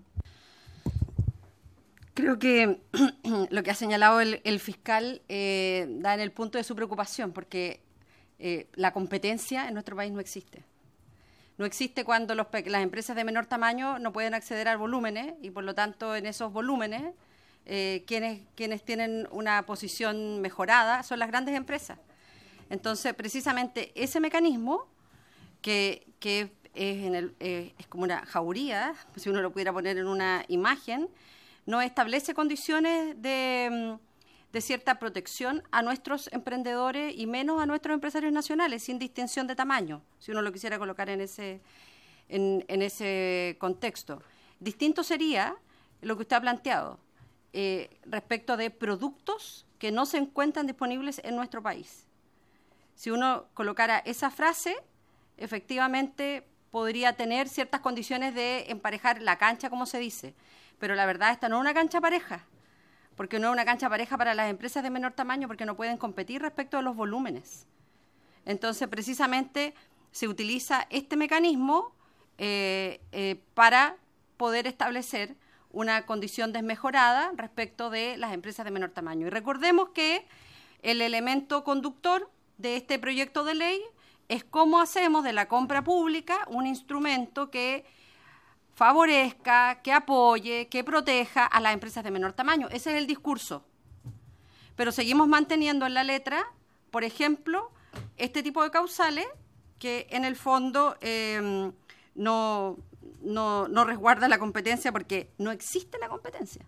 Creo que lo que ha señalado el, el fiscal eh, da en el punto de su preocupación, porque eh, la competencia en nuestro país no existe. No existe cuando los, las empresas de menor tamaño no pueden acceder a volúmenes y, por lo tanto, en esos volúmenes, eh, quienes, quienes tienen una posición mejorada son las grandes empresas. Entonces, precisamente ese mecanismo, que, que es, en el, eh, es como una jauría, si uno lo pudiera poner en una imagen, no establece condiciones de, de cierta protección a nuestros emprendedores y menos a nuestros empresarios nacionales, sin distinción de tamaño, si uno lo quisiera colocar en ese, en, en ese contexto. Distinto sería lo que usted ha planteado eh, respecto de productos que no se encuentran disponibles en nuestro país. Si uno colocara esa frase, efectivamente podría tener ciertas condiciones de emparejar la cancha, como se dice, pero la verdad esta no es una cancha pareja, porque no es una cancha pareja para las empresas de menor tamaño, porque no pueden competir respecto de los volúmenes. Entonces, precisamente, se utiliza este mecanismo eh, eh, para poder establecer una condición desmejorada respecto de las empresas de menor tamaño. Y recordemos que el elemento conductor de este proyecto de ley es cómo hacemos de la compra pública un instrumento que favorezca, que apoye, que proteja a las empresas de menor tamaño. Ese es el discurso. Pero seguimos manteniendo en la letra, por ejemplo, este tipo de causales que en el fondo eh, no, no, no resguarda la competencia porque no existe la competencia.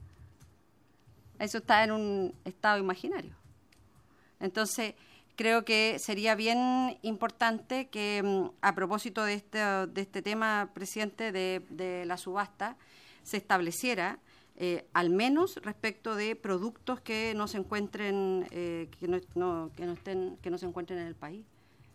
Eso está en un estado imaginario. Entonces, creo que sería bien importante que, a propósito de este, de este tema, presidente, de, de la subasta, se estableciera, eh, al menos respecto de productos que no se encuentren, eh, que, no, no, que, no estén, que no se encuentren en el país.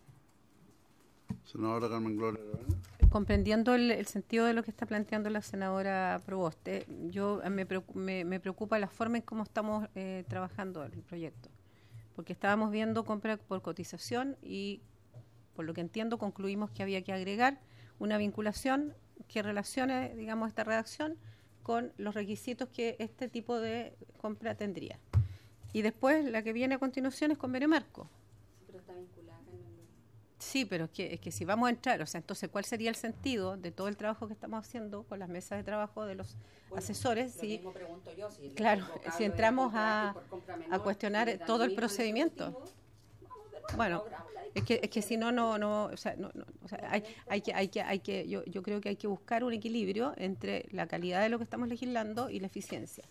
Senadora Carmen Gloria. Comprendiendo el, el sentido de lo que está planteando la senadora Proboste, yo me, me, me preocupa la forma en cómo estamos eh, trabajando el proyecto. Porque estábamos viendo compra por cotización y, por lo que entiendo, concluimos que había que agregar una vinculación que relacione, digamos, esta redacción con los requisitos que este tipo de compra tendría. Y después, la que viene a continuación es convenio marco. Sí, pero está vinculada. Sí, pero es que, es que si vamos a entrar, o sea, entonces, ¿cuál sería el sentido de todo el trabajo que estamos haciendo con las mesas de trabajo de los bueno, asesores? Lo si, mismo pregunto yo, si claro, si entramos a, a cuestionar todo el procedimiento. Bueno, es que, es que si no, no, no, o sea, no, no o sea, hay, hay que, hay que, hay que, yo, yo creo que hay que buscar un equilibrio entre la calidad de lo que estamos legislando y la eficiencia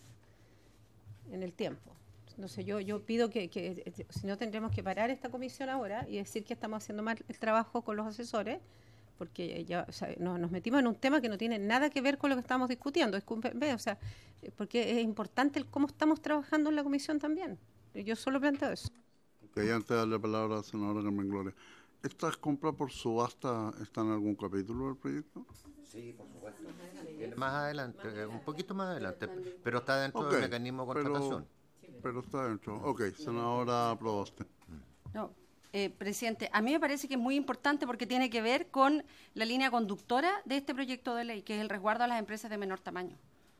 en el tiempo. Entonces yo, yo pido que, que, si no, tendremos que parar esta comisión ahora y decir que estamos haciendo mal el trabajo con los asesores, porque ya, o sea, nos, nos metimos en un tema que no tiene nada que ver con lo que estamos discutiendo. Es, o sea, porque es importante el cómo estamos trabajando en la comisión también. Yo solo planteo eso. Ok, antes de darle la palabra a la senadora Carmen Gloria. ¿Estas compras por subasta están en algún capítulo del proyecto? Sí, por supuesto. Más adelante, un poquito más adelante, pero está dentro okay, del mecanismo de contratación. Pero, pero está dentro. Ok, senadora Proboste. No, eh, presidente, a mí me parece que es muy importante porque tiene que ver con la línea conductora de este proyecto de ley, que es el resguardo a las empresas de menor tamaño.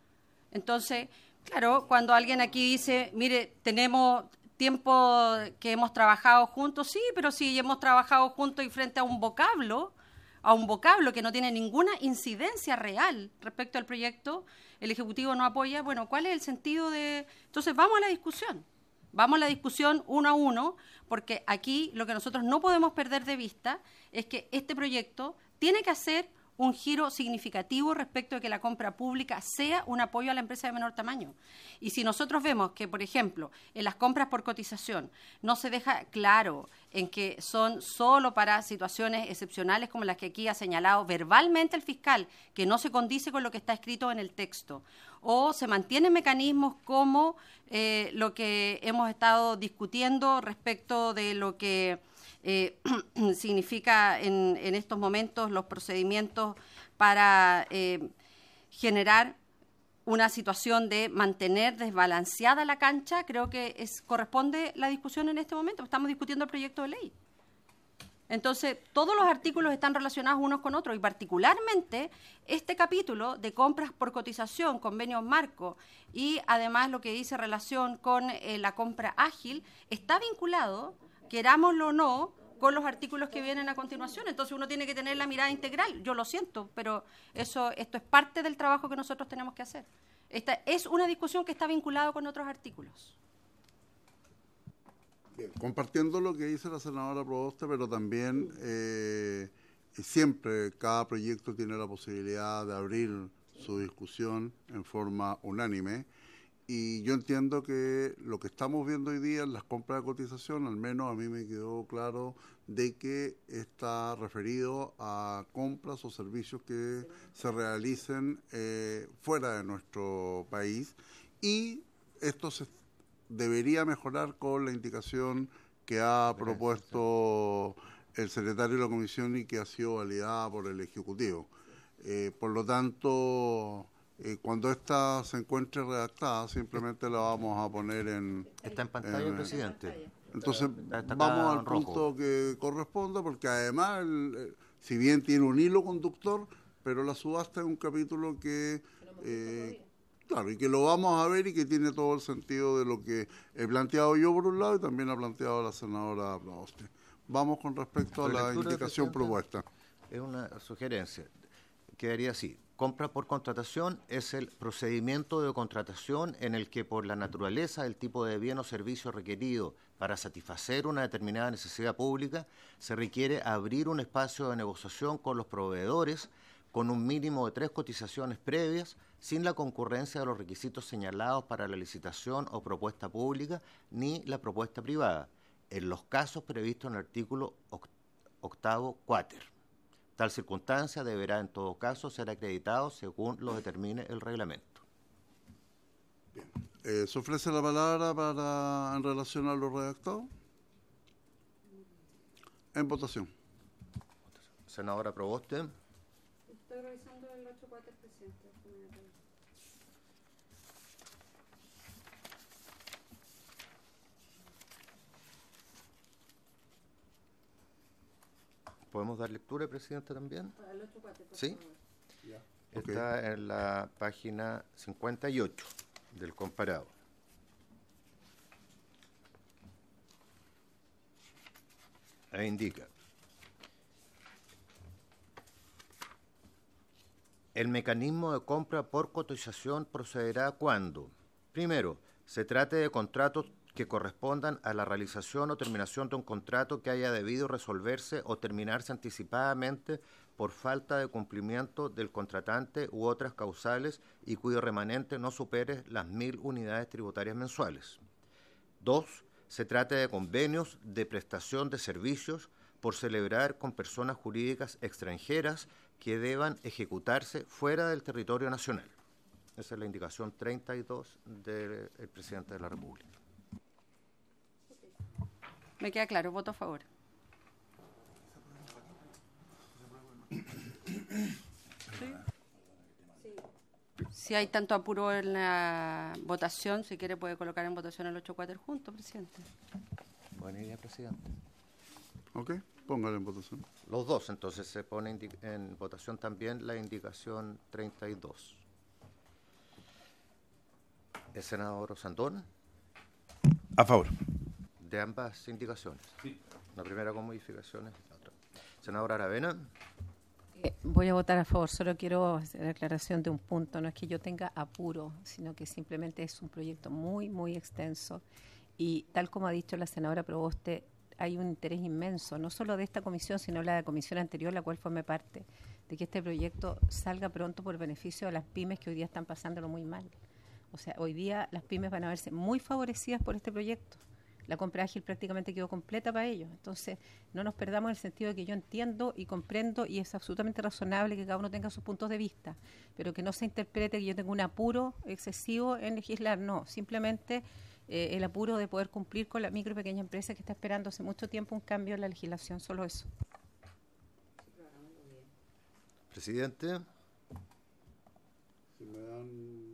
Entonces, claro, cuando alguien aquí dice, mire, tenemos tiempo que hemos trabajado juntos, sí, pero si hemos trabajado juntos y frente a un vocablo, a un vocablo que no tiene ninguna incidencia real respecto al proyecto, el Ejecutivo no apoya, bueno, ¿cuál es el sentido de...? Entonces, vamos a la discusión, vamos a la discusión uno a uno, porque aquí lo que nosotros no podemos perder de vista es que este proyecto tiene que hacer un giro significativo respecto de que la compra pública sea un apoyo a la empresa de menor tamaño. Y si nosotros vemos que, por ejemplo, en las compras por cotización no se deja claro en que son solo para situaciones excepcionales como las que aquí ha señalado verbalmente el fiscal, que no se condice con lo que está escrito en el texto, o se mantienen mecanismos como eh, lo que hemos estado discutiendo respecto de lo que Eh, significa en, en estos momentos los procedimientos para eh, generar una situación de mantener desbalanceada la cancha, creo que es, corresponde la discusión en este momento. Estamos discutiendo el proyecto de ley. Entonces, todos los artículos están relacionados unos con otros y particularmente este capítulo de compras por cotización, convenios marco y además lo que dice relación con eh, la compra ágil, está vinculado, querámoslo o no, con los artículos que vienen a continuación. Entonces uno tiene que tener la mirada integral. Yo lo siento, pero eso, esto es parte del trabajo que nosotros tenemos que hacer. Esta es una discusión que está vinculada con otros artículos. Bien, compartiendo lo que dice la senadora Proboste, pero también eh, siempre cada proyecto tiene la posibilidad de abrir su discusión en forma unánime. y yo entiendo que lo que estamos viendo hoy día en las compras de cotización, al menos a mí me quedó claro de que está referido a compras o servicios que se realicen eh, fuera de nuestro país, y esto se debería mejorar con la indicación que ha propuesto el secretario de la Comisión y que ha sido validada por el Ejecutivo. Eh, por lo tanto, eh, cuando esta se encuentre redactada, simplemente la vamos a poner en... Está en pantalla, en, presidente. Entonces, Está- está vamos al acá en punto rojo. que corresponda, porque además, el, eh, si bien tiene un hilo conductor, pero la subasta es un capítulo que... Eh, claro, y que lo vamos a ver y que tiene todo el sentido de lo que he planteado yo por un lado y también ha planteado la senadora Proboste. Vamos con respecto a la Lectura, indicación presidente. propuesta. Es una sugerencia. Quedaría así. Compra por contratación es el procedimiento de contratación en el que, por la naturaleza del tipo de bien o servicio requerido para satisfacer una determinada necesidad pública, se requiere abrir un espacio de negociación con los proveedores con un mínimo de tres cotizaciones previas, sin la concurrencia de los requisitos señalados para la licitación o propuesta pública, ni la propuesta privada, en los casos previstos en el artículo oct- octavo cuater. Tal circunstancia deberá en todo caso ser acreditado según lo determine el reglamento. Eh, ¿Se ofrece la palabra para en relación a lo redactado? En votación. Senadora Proboste. Estoy revisando el ocho cuatro, presidente. ¿Podemos dar lectura, presidente, también? Al ocho cuatro, por Sí. favor. Ok. Está en la página cincuenta y ocho del comparado. Ahí indica: el mecanismo de compra por cotización procederá cuando, primero, se trate de contratos que correspondan a la realización o terminación de un contrato que haya debido resolverse o terminarse anticipadamente por falta de cumplimiento del contratante u otras causales y cuyo remanente no supere las mil unidades tributarias mensuales. Dos, se trate de convenios de prestación de servicios por celebrar con personas jurídicas extranjeras que deban ejecutarse fuera del territorio nacional. Esa es la indicación treinta y dos del presidente de la República. Me queda claro, voto a favor. Si hay tanto apuro en la votación, si quiere puede colocar en votación el ocho cuatro junto, presidente. Buena idea, presidente. Ok, póngale en votación. Los dos, entonces se pone indi- en votación también la indicación treinta y dos. El senador Osandón, A favor. de ambas indicaciones. Sí. La primera con modificaciones, la otra. Senador Aravena. Eh, voy a votar a favor, solo quiero hacer la aclaración de un punto. No es que yo tenga apuro, sino que simplemente es un proyecto muy, muy extenso. Y tal como ha dicho la senadora Proboste, hay un interés inmenso, no solo de esta comisión, sino la de la comisión anterior, la cual formé parte, de que este proyecto salga pronto por beneficio de las pymes que hoy día están pasándolo muy mal. O sea, hoy día las pymes van a verse muy favorecidas por este proyecto. La compra ágil prácticamente quedó completa para ellos. Entonces, no nos perdamos en el sentido de que yo entiendo y comprendo y es absolutamente razonable que cada uno tenga sus puntos de vista, pero que no se interprete que yo tengo un apuro excesivo en legislar. No, simplemente eh, el apuro de poder cumplir con la micro y pequeña empresa que está esperando hace mucho tiempo un cambio en la legislación, solo eso. Presidente. Si me dan...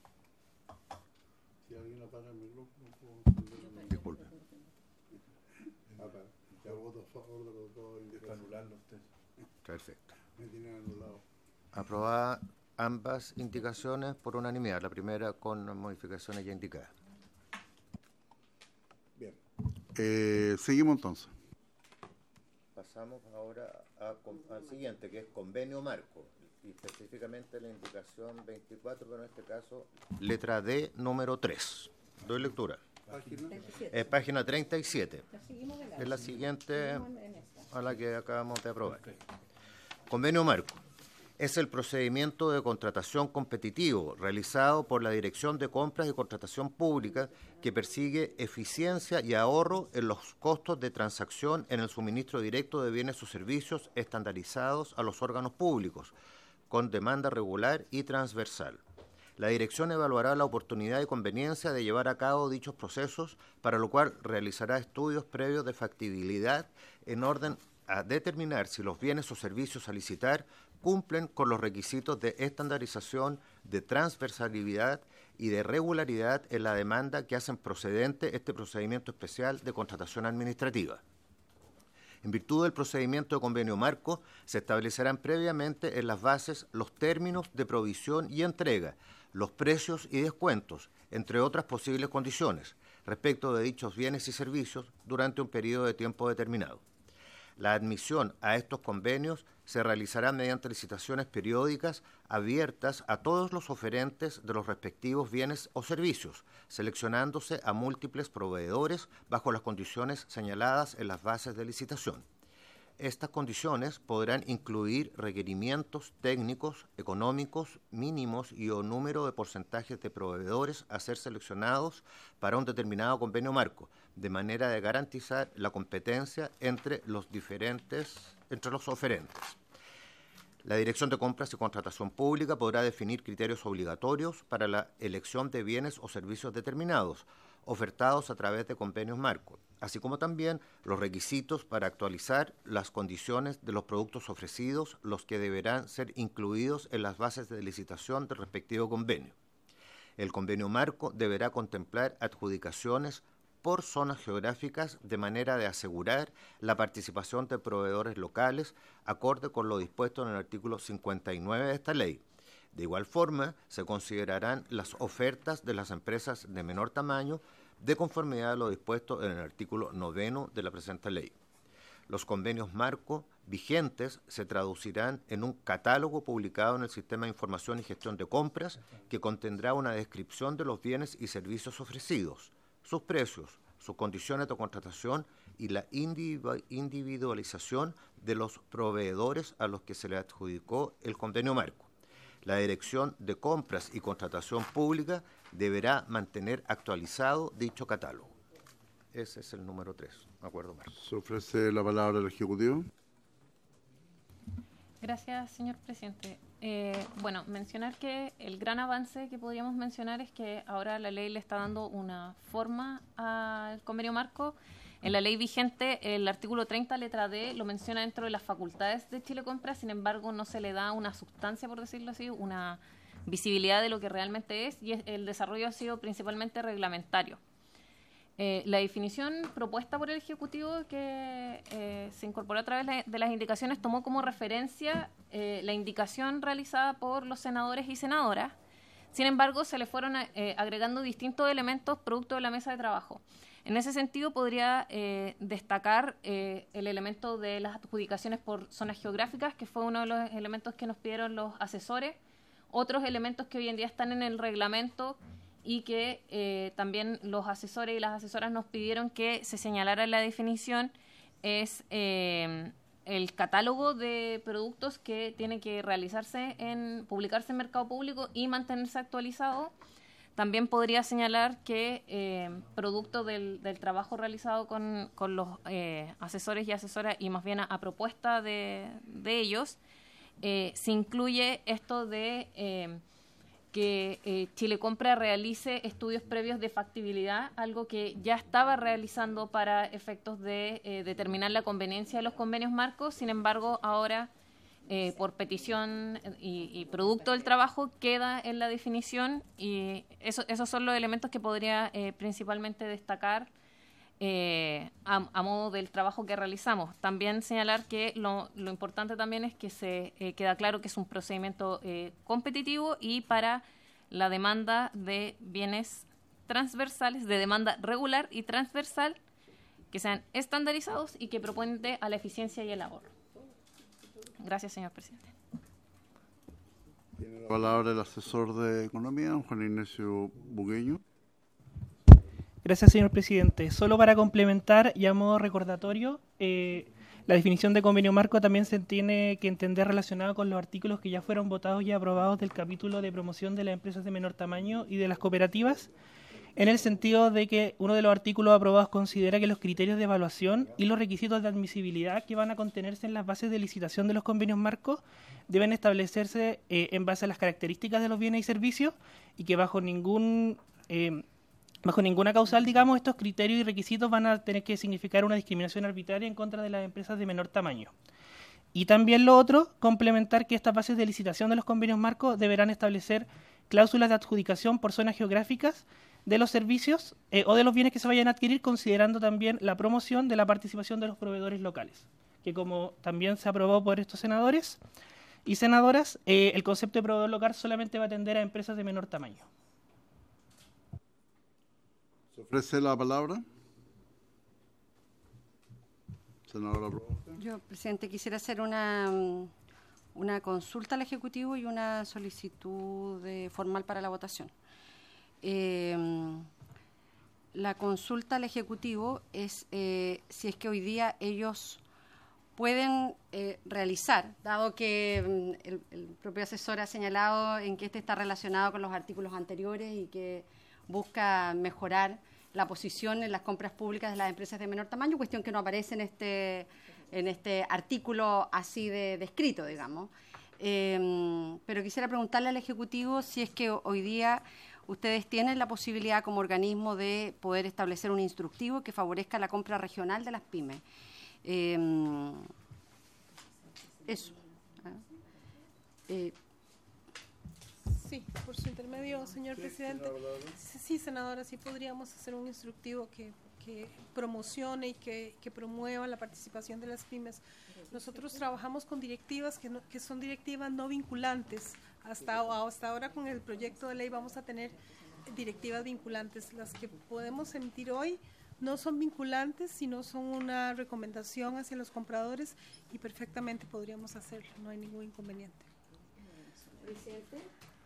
Si alguien apaga el micrófono, puedo... Disculpe. Apaga. Ya voto a favor de los dos indicaciones. Anularlo usted. Perfecto. Me tienen anulado. Aprobada ambas indicaciones por unanimidad, la primera con modificaciones ya indicadas. Bien. Eh, seguimos entonces. Pasamos ahora a, al siguiente, que es convenio marco, y específicamente la indicación veinticuatro, pero en este caso letra D, número tres. Doy lectura. Página. Es página treinta y siete. Es la siguiente a la que acabamos de aprobar. Convenio marco. es el procedimiento de contratación competitivo realizado por la Dirección de Compras y Contratación Pública que persigue eficiencia y ahorro en los costos de transacción en el suministro directo de bienes o servicios estandarizados a los órganos públicos, con demanda regular y transversal. La Dirección evaluará la oportunidad y conveniencia de llevar a cabo dichos procesos, para lo cual realizará estudios previos de factibilidad en orden a determinar si los bienes o servicios a licitar cumplen con los requisitos de estandarización, de transversalidad y de regularidad en la demanda que hacen procedente este procedimiento especial de contratación administrativa. En virtud del procedimiento de convenio marco, se establecerán previamente en las bases los términos de provisión y entrega, los precios y descuentos, entre otras posibles condiciones, respecto de dichos bienes y servicios durante un periodo de tiempo determinado. La admisión a estos convenios se realizará mediante licitaciones periódicas abiertas a todos los oferentes de los respectivos bienes o servicios, seleccionándose a múltiples proveedores bajo las condiciones señaladas en las bases de licitación. Estas condiciones podrán incluir requerimientos técnicos, económicos, mínimos y o número de porcentajes de proveedores a ser seleccionados para un determinado convenio marco, de manera de garantizar la competencia entre los diferentes, entre los oferentes. La Dirección de Compras y Contratación Pública podrá definir criterios obligatorios para la elección de bienes o servicios determinados, ofertados a través de convenios marco, así como también los requisitos para actualizar las condiciones de los productos ofrecidos, los que deberán ser incluidos en las bases de licitación del respectivo convenio. El convenio marco deberá contemplar adjudicaciones por zonas geográficas de manera de asegurar la participación de proveedores locales acorde con lo dispuesto en el artículo cincuenta y nueve de esta ley. De igual forma, se considerarán las ofertas de las empresas de menor tamaño de conformidad a lo dispuesto en el artículo noveno de la presente ley. Los convenios marco vigentes se traducirán en un catálogo publicado en el Sistema de Información y Gestión de Compras que contendrá una descripción de los bienes y servicios ofrecidos, sus precios, sus condiciones de contratación y la individualización de los proveedores a los que se le adjudicó el convenio marco. La Dirección de Compras y Contratación Pública deberá mantener actualizado dicho catálogo. Ese es el número tres. Acuerdo, Marco. Se ofrece la palabra al Ejecutivo. Gracias, señor presidente. Eh, bueno, mencionar que el gran avance que podríamos mencionar es que ahora la ley le está dando una forma al convenio marco. En la ley vigente, el artículo treinta, letra D, lo menciona dentro de las facultades de Chile Compras, sin embargo, no se le da una sustancia, por decirlo así, una visibilidad de lo que realmente es, y el desarrollo ha sido principalmente reglamentario. Eh, la definición propuesta por el Ejecutivo, que eh, se incorporó a través de las indicaciones, tomó como referencia eh, la indicación realizada por los senadores y senadoras. Sin embargo, se le fueron eh, agregando distintos elementos producto de la mesa de trabajo. En ese sentido, podría eh, destacar eh, el elemento de las adjudicaciones por zonas geográficas, que fue uno de los elementos que nos pidieron los asesores. Otros elementos que hoy en día están en el reglamento y que eh, también los asesores y las asesoras nos pidieron que se señalara en la definición es eh, el catálogo de productos que tiene que realizarse en, publicarse en mercado público y mantenerse actualizado. También podría señalar que eh, producto del, del trabajo realizado con, con los eh, asesores y asesoras, y más bien a, a propuesta de, de ellos, eh, se incluye esto de eh, que eh, Chile Compra realice estudios previos de factibilidad, algo que ya estaba realizando para efectos de eh, determinar la conveniencia de los convenios marcos. Sin embargo, ahora, eh, por petición y, y producto del trabajo, queda en la definición, y eso, esos son los elementos que podría eh, principalmente destacar eh, a, a modo del trabajo que realizamos. También señalar que lo, lo importante también es que se eh, queda claro que es un procedimiento eh, competitivo y para la demanda de bienes transversales, de demanda regular y transversal, que sean estandarizados y que propongan a la eficiencia y el ahorro. Gracias, señor presidente. Tiene la palabra el asesor de Economía, don Juan Ignacio Bugueño. Gracias, señor presidente. Solo para complementar y a modo recordatorio, eh, La definición de convenio marco también se tiene que entender relacionada con los artículos que ya fueron votados y aprobados del capítulo de promoción de las empresas de menor tamaño y de las cooperativas, en el sentido de que uno de los artículos aprobados considera que los criterios de evaluación y los requisitos de admisibilidad que van a contenerse en las bases de licitación de los convenios marcos deben establecerse eh, en base a las características de los bienes y servicios, y que bajo ningún eh, bajo ninguna causal, digamos, estos criterios y requisitos van a tener que significar una discriminación arbitraria en contra de las empresas de menor tamaño. Y también lo otro, complementar que estas bases de licitación de los convenios marcos deberán establecer cláusulas de adjudicación por zonas geográficas de los servicios eh, o de los bienes que se vayan a adquirir, considerando también la promoción de la participación de los proveedores locales, que como también se aprobó por estos senadores y senadoras, eh, el concepto de proveedor local solamente va a atender a empresas de menor tamaño. ¿Se ofrece la palabra? Senadora Proboste. Yo, presidente, quisiera hacer una, una consulta al Ejecutivo y una solicitud de, formal para la votación. Eh, la consulta al Ejecutivo es eh, si es que hoy día ellos pueden eh, realizar, dado que mm, el, el propio asesor ha señalado en que este está relacionado con los artículos anteriores y que busca mejorar la posición en las compras públicas de las empresas de menor tamaño, cuestión que no aparece en este, en este artículo así de descrito, digamos. Eh, pero quisiera preguntarle al Ejecutivo si es que hoy día ustedes tienen la posibilidad como organismo de poder establecer un instructivo que favorezca la compra regional de las pymes. Eh, eso. Eh, Sí, por su intermedio, señor sí, presidente. Sí, sí, senadora, sí podríamos hacer un instructivo que, que promocione y que, que promueva la participación de las pymes. Nosotros trabajamos con directivas que, no, que son directivas no vinculantes. Hasta, hasta ahora con el proyecto de ley vamos a tener directivas vinculantes. Las que podemos emitir hoy no son vinculantes, sino son una recomendación hacia los compradores y perfectamente podríamos hacerlo, no hay ningún inconveniente. Presidente.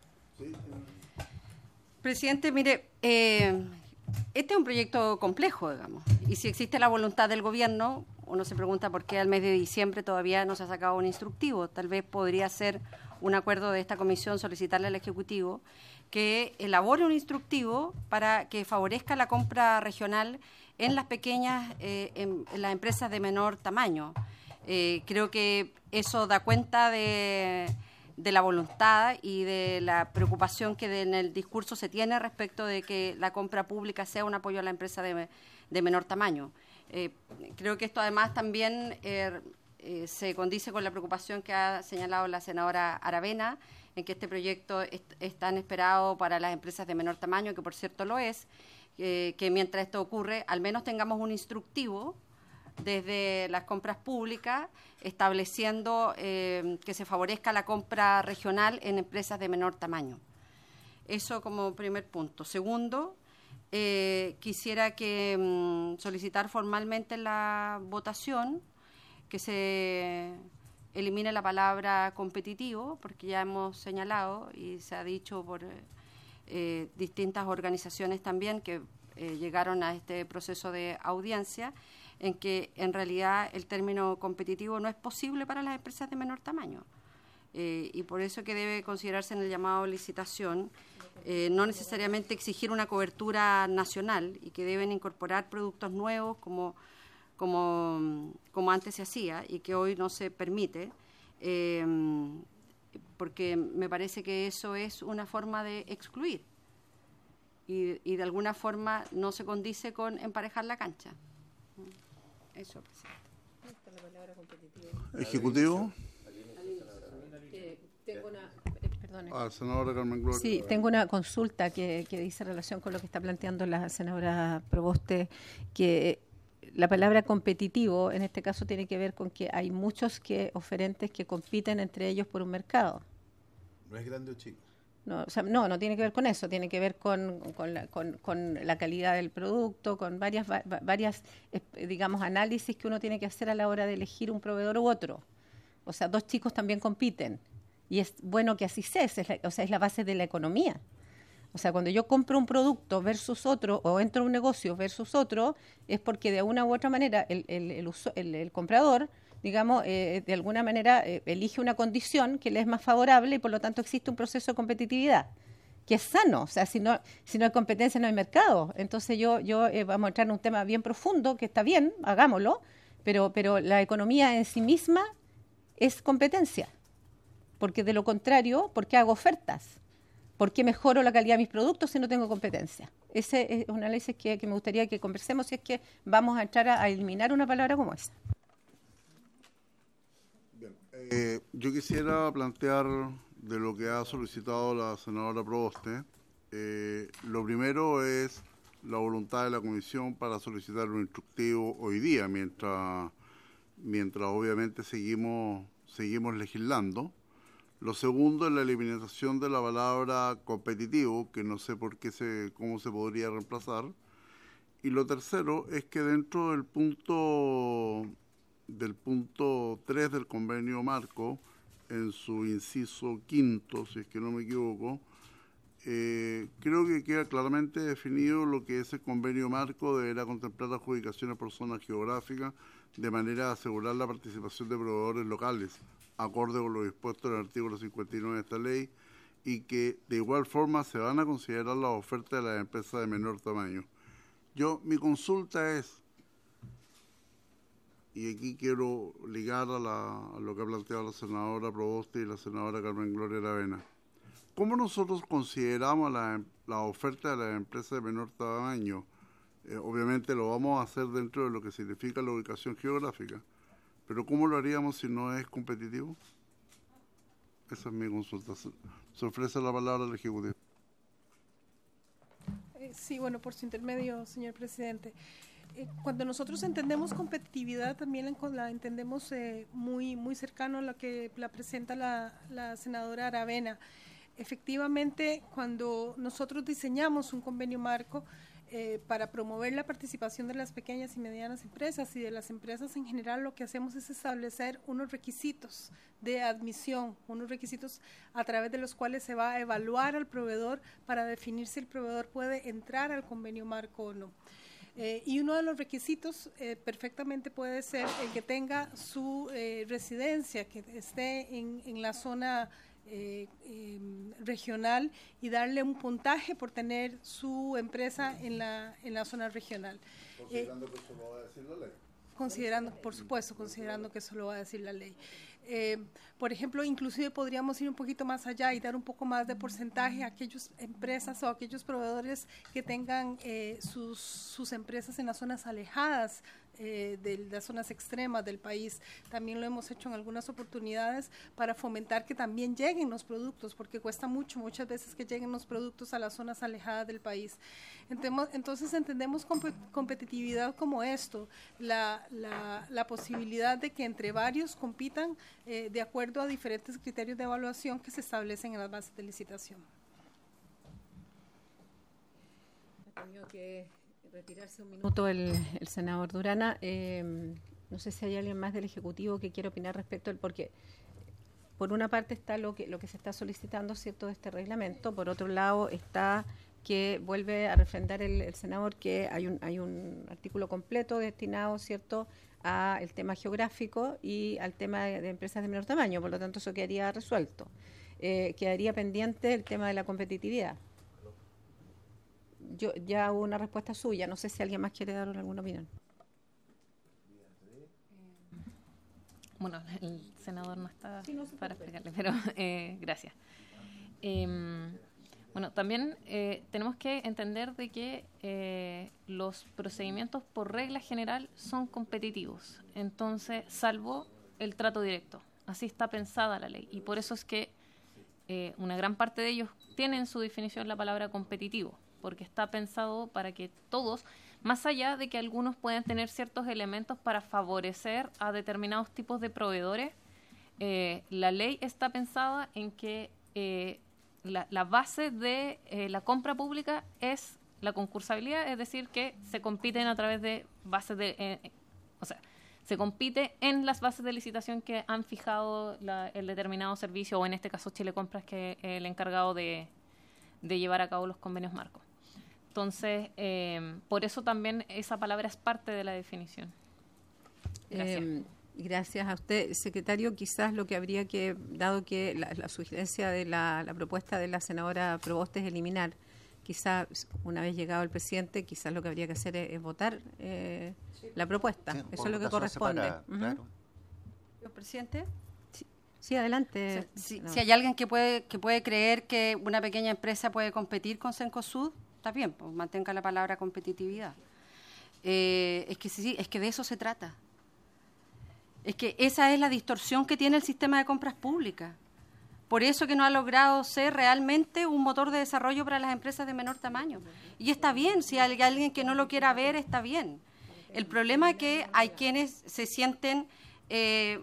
Presidente, mire, eh, este es un proyecto complejo, digamos, y si existe la voluntad del gobierno, uno se pregunta por qué al mes de diciembre todavía no se ha sacado un instructivo. Tal vez podría ser un acuerdo de esta comisión solicitarle al Ejecutivo que elabore un instructivo para que favorezca la compra regional en las pequeñas, eh, en, en las empresas de menor tamaño. Eh, creo que eso da cuenta de... de la voluntad y de la preocupación que de, en el discurso se tiene respecto de que la compra pública sea un apoyo a la empresa de, de menor tamaño. Eh, creo que esto además también eh, eh, se condice con la preocupación que ha señalado la senadora Aravena, en que este proyecto es, es tan esperado para las empresas de menor tamaño, que por cierto lo es, eh, que mientras esto ocurre, al menos tengamos un instructivo desde las compras públicas, estableciendo eh, que se favorezca la compra regional en empresas de menor tamaño. Eso como primer punto. Segundo, eh, quisiera que mm, solicitar formalmente la votación que se elimine la palabra competitivo, porque ya hemos señalado y se ha dicho por eh, distintas organizaciones también que eh, llegaron a este proceso de audiencia, en que en realidad el término competitivo no es posible para las empresas de menor tamaño. Eh, y por eso que debe considerarse en el llamado licitación eh, no necesariamente exigir una cobertura nacional y que deben incorporar productos nuevos como, como, como antes se hacía y que hoy no se permite, eh, porque me parece que eso es una forma de excluir y, y de alguna forma no se condice con emparejar la cancha. Eso, presidente. Ejecutivo. Tengo una, eh, perdone. Ah, senadora Carmen Gloria. Sí, tengo una consulta que, que dice relación con lo que está planteando la senadora Proboste, que la palabra competitivo en este caso tiene que ver con que hay muchos que oferentes que compiten entre ellos por un mercado. ¿No es grande o chico? No, o sea, no, no tiene que ver con eso, tiene que ver con, con, la, con, con la calidad del producto, con varias, va, varias eh, digamos, análisis que uno tiene que hacer a la hora de elegir un proveedor u otro. O sea, dos chicos también compiten y es bueno que así sea, es la, o sea, es la base de la economía. O sea, cuando yo compro un producto versus otro o entro a un negocio versus otro, es porque de una u otra manera el, el, el, uso, el, el comprador digamos, eh, de alguna manera eh, elige una condición que le es más favorable y por lo tanto existe un proceso de competitividad que es sano. O sea, si no, si no hay competencia no hay mercado. Entonces yo, yo eh, vamos a entrar en un tema bien profundo, que está bien, hagámoslo, pero, pero la economía en sí misma es competencia. Porque de lo contrario, ¿por qué hago ofertas? ¿Por qué mejoro la calidad de mis productos si no tengo competencia? Ese es un análisis que, que me gustaría que conversemos si es que vamos a entrar a, a eliminar una palabra como esa. Bien. Eh, yo quisiera plantear de lo que ha solicitado la senadora Proboste. Eh, lo primero es la voluntad de la Comisión para solicitar un instructivo hoy día, mientras, mientras obviamente seguimos, seguimos legislando. Lo segundo es la eliminación de la palabra competitivo, que no sé por qué se, cómo se podría reemplazar. Y lo tercero es que dentro del punto del punto tres del convenio marco, en su inciso quinto, si es que no me equivoco, eh, creo que queda claramente definido lo que ese convenio marco deberá contemplar adjudicaciones por zonas geográficas de manera a asegurar la participación de proveedores locales, acorde con lo dispuesto en el artículo cincuenta y nueve de esta ley, y que de igual forma se van a considerar las ofertas de las empresas de menor tamaño. Yo, mi consulta es, y aquí quiero ligar a, la, a lo que ha planteado la senadora Proboste y la senadora Carmen Gloria Aravena, ¿cómo nosotros consideramos la, la oferta de las empresas de menor tamaño? Eh, obviamente lo vamos a hacer dentro de lo que significa la ubicación geográfica, pero ¿cómo lo haríamos si no es competitivo? Esa es mi consulta. Se, se ofrece la palabra al Ejecutivo. Eh, sí, bueno, por su intermedio, señor presidente. Eh, cuando nosotros entendemos competitividad, también la entendemos eh, muy, muy cercano a lo que la presenta la, la senadora Aravena. Efectivamente, cuando nosotros diseñamos un convenio marco, Eh, para promover la participación de las pequeñas y medianas empresas y de las empresas en general, lo que hacemos es establecer unos requisitos de admisión, unos requisitos a través de los cuales se va a evaluar al proveedor para definir si el proveedor puede entrar al convenio marco o no. Eh, y uno de los requisitos eh, perfectamente puede ser el que tenga su eh, residencia, que esté en, en la zona Eh, eh, regional y darle un puntaje por tener su empresa en la en la zona regional. Considerando eh, que eso lo va a decir la ley. Considerando, por supuesto, considerando que eso lo va a decir la ley. Eh, por ejemplo, inclusive podríamos ir un poquito más allá y dar un poco más de porcentaje a aquellas empresas o a aquellos proveedores que tengan eh, sus, sus empresas en las zonas alejadas eh, de las zonas extremas del país. También lo hemos hecho en algunas oportunidades para fomentar que también lleguen los productos, porque cuesta mucho, muchas veces que lleguen los productos a las zonas alejadas del país. Entemos, entonces entendemos comp- competitividad como esto, la, la, la posibilidad de que entre varios compitan eh, de acuerdo a diferentes criterios de evaluación que se establecen en las bases de licitación. Ha tenido que retirarse un minuto el, el senador Durana. Eh, no sé si hay alguien más del Ejecutivo que quiera opinar respecto al, porque por una parte está lo que lo que se está solicitando, cierto, de este reglamento, por otro lado está que vuelve a refrendar el, el senador que hay un hay un artículo completo destinado, cierto, a el tema geográfico y al tema de, de empresas de menor tamaño, por lo tanto eso quedaría resuelto. Eh, quedaría pendiente el tema de la competitividad. Yo ya hubo una respuesta suya, no sé si alguien más quiere dar alguna opinión. Bueno, el senador no está sí, no para explicarle, pero eh, gracias. Eh, bueno, también eh, tenemos que entender de que eh, los procedimientos por regla general son competitivos, entonces, salvo el trato directo. Así está pensada la ley y por eso es que eh, una gran parte de ellos tienen en su definición la palabra competitivo, porque está pensado para que todos, más allá de que algunos puedan tener ciertos elementos para favorecer a determinados tipos de proveedores, eh, la ley está pensada en que eh, la, la base de eh, la compra pública es la concursabilidad, es decir, que se compiten a través de bases de... Eh, o sea, se compite en las bases de licitación que han fijado la, el determinado servicio, o en este caso Chile Compras, que es el encargado de, de llevar a cabo los convenios marcos. Entonces, eh, por eso también esa palabra es parte de la definición. Gracias. Eh, Gracias a usted, secretario. Quizás lo que habría que, dado que la, la sugerencia de la, la propuesta de la senadora Proboste es eliminar, quizás una vez llegado el presidente, quizás lo que habría que hacer es, es votar eh, la propuesta. Sí, eso es lo que corresponde. Separada, uh-huh. Claro. ¿Señor presidente? Sí, sí adelante. Si, si, no. si hay alguien que puede que puede creer que una pequeña empresa puede competir con Cencosud, está bien, pues mantenga la palabra competitividad. Eh, es que sí, es que de eso se trata. Es que esa es la distorsión que tiene el sistema de compras públicas. Por eso que no ha logrado ser realmente un motor de desarrollo para las empresas de menor tamaño. Y está bien, si hay alguien que no lo quiera ver, está bien. El problema es que hay quienes se sienten eh,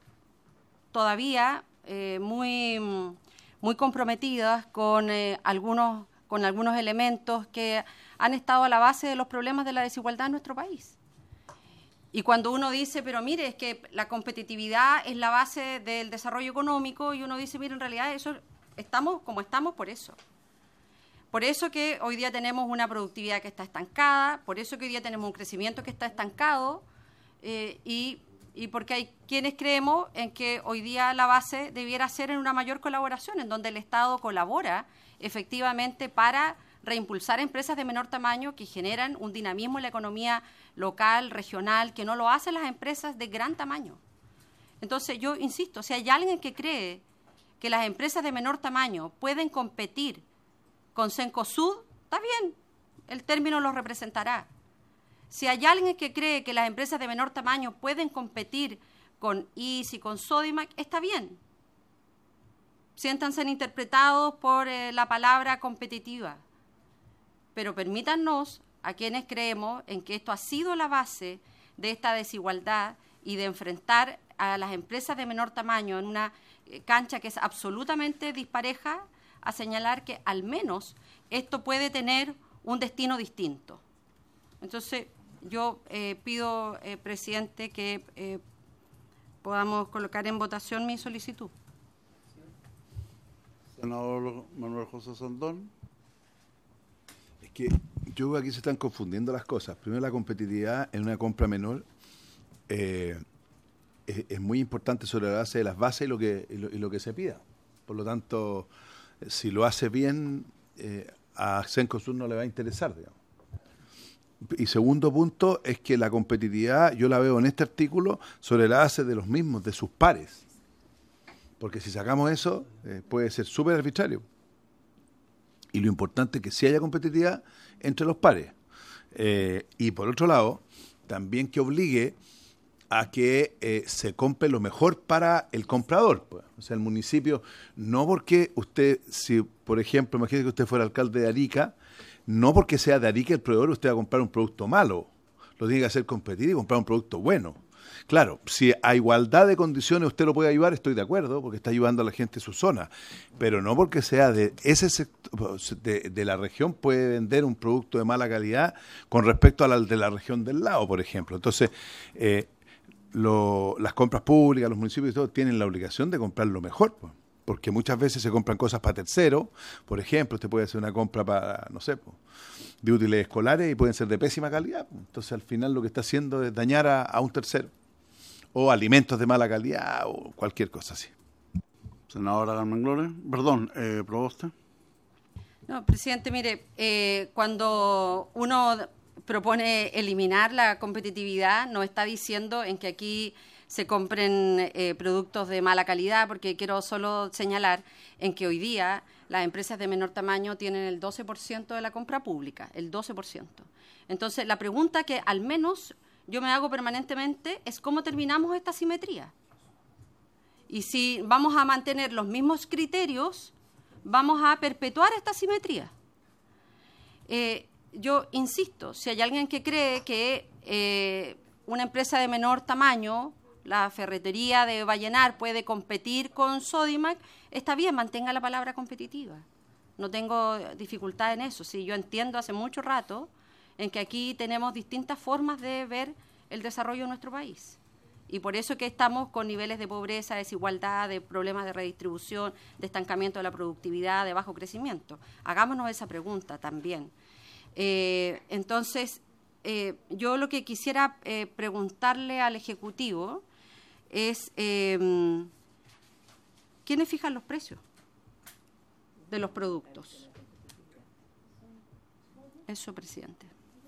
todavía eh, muy, muy comprometidas con, eh, algunos, con algunos elementos que han estado a la base de los problemas de la desigualdad en nuestro país. Y cuando uno dice, pero mire, es que la competitividad es la base del desarrollo económico, y uno dice, mire, en realidad eso estamos como estamos por eso. Por eso que hoy día tenemos una productividad que está estancada, por eso que hoy día tenemos un crecimiento que está estancado, eh, y, y porque hay quienes creemos en que hoy día la base debiera ser en una mayor colaboración, en donde el Estado colabora efectivamente para reimpulsar empresas de menor tamaño que generan un dinamismo en la economía local, regional, que no lo hacen las empresas de gran tamaño. Entonces, yo insisto, si hay alguien que cree que las empresas de menor tamaño pueden competir con Cencosud, está bien, el término los representará. Si hay alguien que cree que las empresas de menor tamaño pueden competir con I S I, con Sodimac, está bien. Siéntanse interpretados por eh, la palabra competitiva. Pero permítanos a quienes creemos en que esto ha sido la base de esta desigualdad y de enfrentar a las empresas de menor tamaño en una cancha que es absolutamente dispareja, a señalar que al menos esto puede tener un destino distinto. Entonces, yo eh, pido, eh, presidente, que eh, podamos colocar en votación mi solicitud. Senador Manuel José Sandón. Que yo creo que aquí se están confundiendo las cosas. Primero, la competitividad en una compra menor eh, es, es muy importante sobre la base de las bases y lo que, y lo, y lo que se pida. Por lo tanto, si lo hace bien, eh, a Cencosud no le va a interesar, digamos. Y segundo punto es que la competitividad yo la veo en este artículo sobre la base de los mismos, de sus pares. Porque si sacamos eso, eh, puede ser súper arbitrario. Y lo importante es que sí haya competitividad entre los pares. Eh, y por otro lado, también que obligue a que eh, se compre lo mejor para el comprador. Pues. O sea, el municipio, no porque usted, si por ejemplo, imagínese que usted fuera alcalde de Arica, no porque sea de Arica el proveedor, usted va a comprar un producto malo. Lo tiene que hacer competir y comprar un producto bueno. Claro, si a igualdad de condiciones usted lo puede ayudar, estoy de acuerdo, porque está ayudando a la gente de su zona, pero no porque sea de ese sector, de, de la región, puede vender un producto de mala calidad con respecto a la de la región del lado, por ejemplo. Entonces, eh, lo, las compras públicas, los municipios y todo, tienen la obligación de comprar lo mejor, pues, porque muchas veces se compran cosas para terceros. Por ejemplo, usted puede hacer una compra para, no sé, pues, de útiles escolares y pueden ser de pésima calidad. Pues. Entonces, al final lo que está haciendo es dañar a, a un tercero. O alimentos de mala calidad, o cualquier cosa así. Senadora Carmen Gloria. Perdón, eh, Proboste. No, presidente, mire, eh, cuando uno propone eliminar la competitividad, no está diciendo en que aquí se compren eh, productos de mala calidad, porque quiero solo señalar en que hoy día las empresas de menor tamaño tienen el doce por ciento de la compra pública, el doce por ciento. Entonces, la pregunta que al menos yo me hago permanentemente es cómo terminamos esta asimetría. Y si vamos a mantener los mismos criterios, vamos a perpetuar esta asimetría. Eh, yo insisto, si hay alguien que cree que eh, una empresa de menor tamaño, la ferretería de Vallenar, puede competir con Sodimac, está bien, mantenga la palabra competitiva. No tengo dificultad en eso. Sí, yo entiendo hace mucho rato en que aquí tenemos distintas formas de ver el desarrollo de nuestro país. Y por eso que estamos con niveles de pobreza, desigualdad, de problemas de redistribución, de estancamiento de la productividad, de bajo crecimiento. Hagámonos esa pregunta también. Eh, entonces, eh, yo lo que quisiera eh, preguntarle al Ejecutivo es eh, quiénes fijan los precios de los productos. Eso, presidente.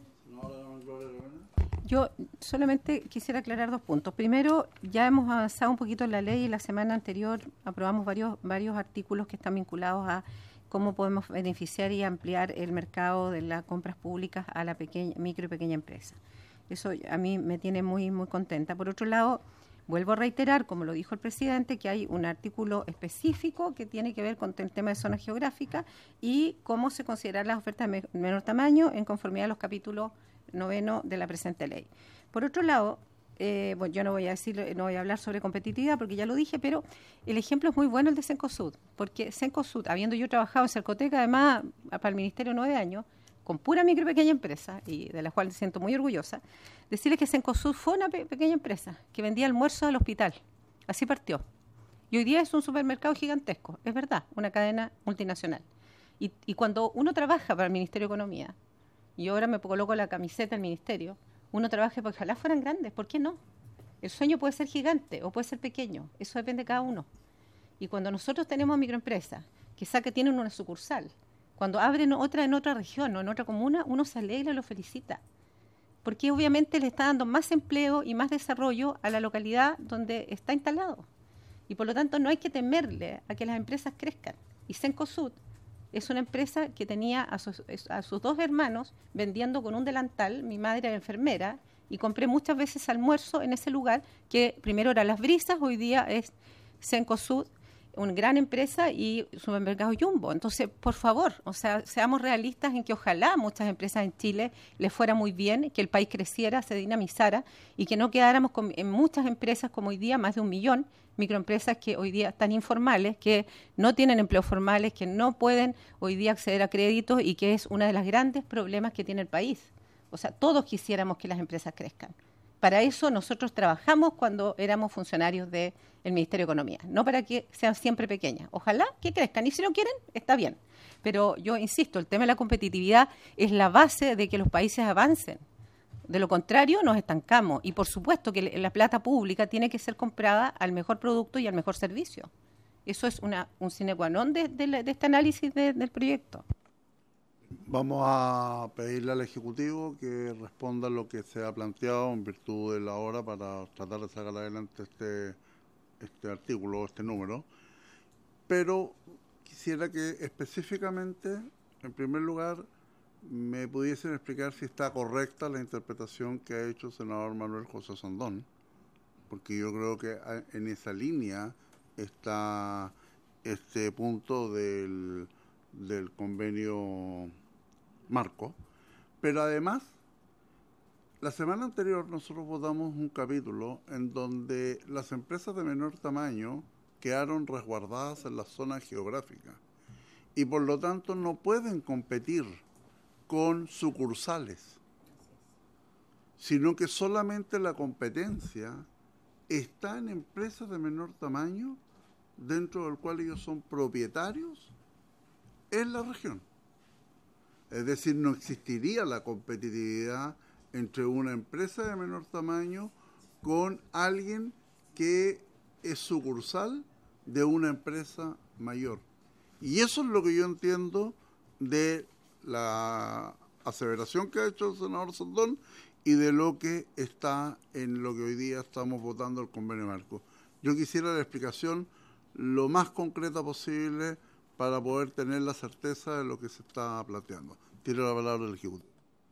Yo solamente quisiera aclarar dos puntos. Primero, ya hemos avanzado un poquito en la ley y la semana anterior aprobamos varios, varios artículos que están vinculados a cómo podemos beneficiar y ampliar el mercado de las compras públicas a la pequeña, micro y pequeña empresa. Eso a mí me tiene muy, muy contenta. Por otro lado, vuelvo a reiterar, como lo dijo el presidente, que hay un artículo específico que tiene que ver con el tema de zona geográfica y cómo se consideran las ofertas de menor tamaño en conformidad a los capítulos noveno de la presente ley. Por otro lado, eh, bueno, yo no voy a decir, no voy a hablar sobre competitividad porque ya lo dije, pero el ejemplo es muy bueno el de Cencosud, porque Cencosud, habiendo yo trabajado en Cercoteca, además para el Ministerio nueve años, con pura micro y pequeña empresa, y de la cual me siento muy orgullosa, decirles que Cencosud fue una pe- pequeña empresa que vendía almuerzos al hospital. Así partió. Y hoy día es un supermercado gigantesco, es verdad, una cadena multinacional. Y, y cuando uno trabaja para el Ministerio de Economía, y ahora me coloco la camiseta del Ministerio, uno trabaja porque ojalá fueran grandes, ¿por qué no? El sueño puede ser gigante o puede ser pequeño, eso depende de cada uno. Y cuando nosotros tenemos microempresas, quizá que tienen una sucursal, cuando abren otra en otra región o en otra comuna, uno se alegra y lo felicita. Porque obviamente le está dando más empleo y más desarrollo a la localidad donde está instalado. Y por lo tanto no hay que temerle a que las empresas crezcan. Y Cencosud es una empresa que tenía a sus, a sus dos hermanos vendiendo con un delantal. Mi madre era enfermera y compré muchas veces almuerzo en ese lugar que primero era Las Brisas, hoy día es Cencosud, una gran empresa, y supermercado Jumbo. Entonces, por favor, o sea, seamos realistas en que ojalá muchas empresas en Chile les fuera muy bien, que el país creciera, se dinamizara y que no quedáramos con, en muchas empresas como hoy día, más de un millón, microempresas que hoy día están informales, que no tienen empleos formales, que no pueden hoy día acceder a créditos y que es uno de los grandes problemas que tiene el país. O sea, todos quisiéramos que las empresas crezcan. Para eso nosotros trabajamos cuando éramos funcionarios del Ministerio de Economía, no para que sean siempre pequeñas. Ojalá que crezcan y si no quieren, está bien. Pero yo insisto, el tema de la competitividad es la base de que los países avancen. De lo contrario, nos estancamos. Y por supuesto que la plata pública tiene que ser comprada al mejor producto y al mejor servicio. Eso es una, un sine qua non de, de, de este análisis de, del proyecto. Vamos a pedirle al Ejecutivo que responda lo que se ha planteado en virtud de la hora para tratar de sacar adelante este, este artículo, este número. Pero quisiera que específicamente, en primer lugar, me pudiesen explicar si está correcta la interpretación que ha hecho el senador Manuel José Sandón, porque yo creo que en esa línea está este punto del, del convenio marco, pero además la semana anterior nosotros votamos un capítulo en donde las empresas de menor tamaño quedaron resguardadas en la zona geográfica y por lo tanto no pueden competir con sucursales, sino que solamente la competencia está en empresas de menor tamaño dentro del cual ellos son propietarios en la región. Es decir, no existiría la competitividad entre una empresa de menor tamaño con alguien que es sucursal de una empresa mayor. Y eso es lo que yo entiendo de la aseveración que ha hecho el senador Sandón y de lo que está en lo que hoy día estamos votando el convenio marco. Yo quisiera la explicación lo más concreta posible para poder tener la certeza de lo que se está planteando. Tiro la palabra al Ejecutivo.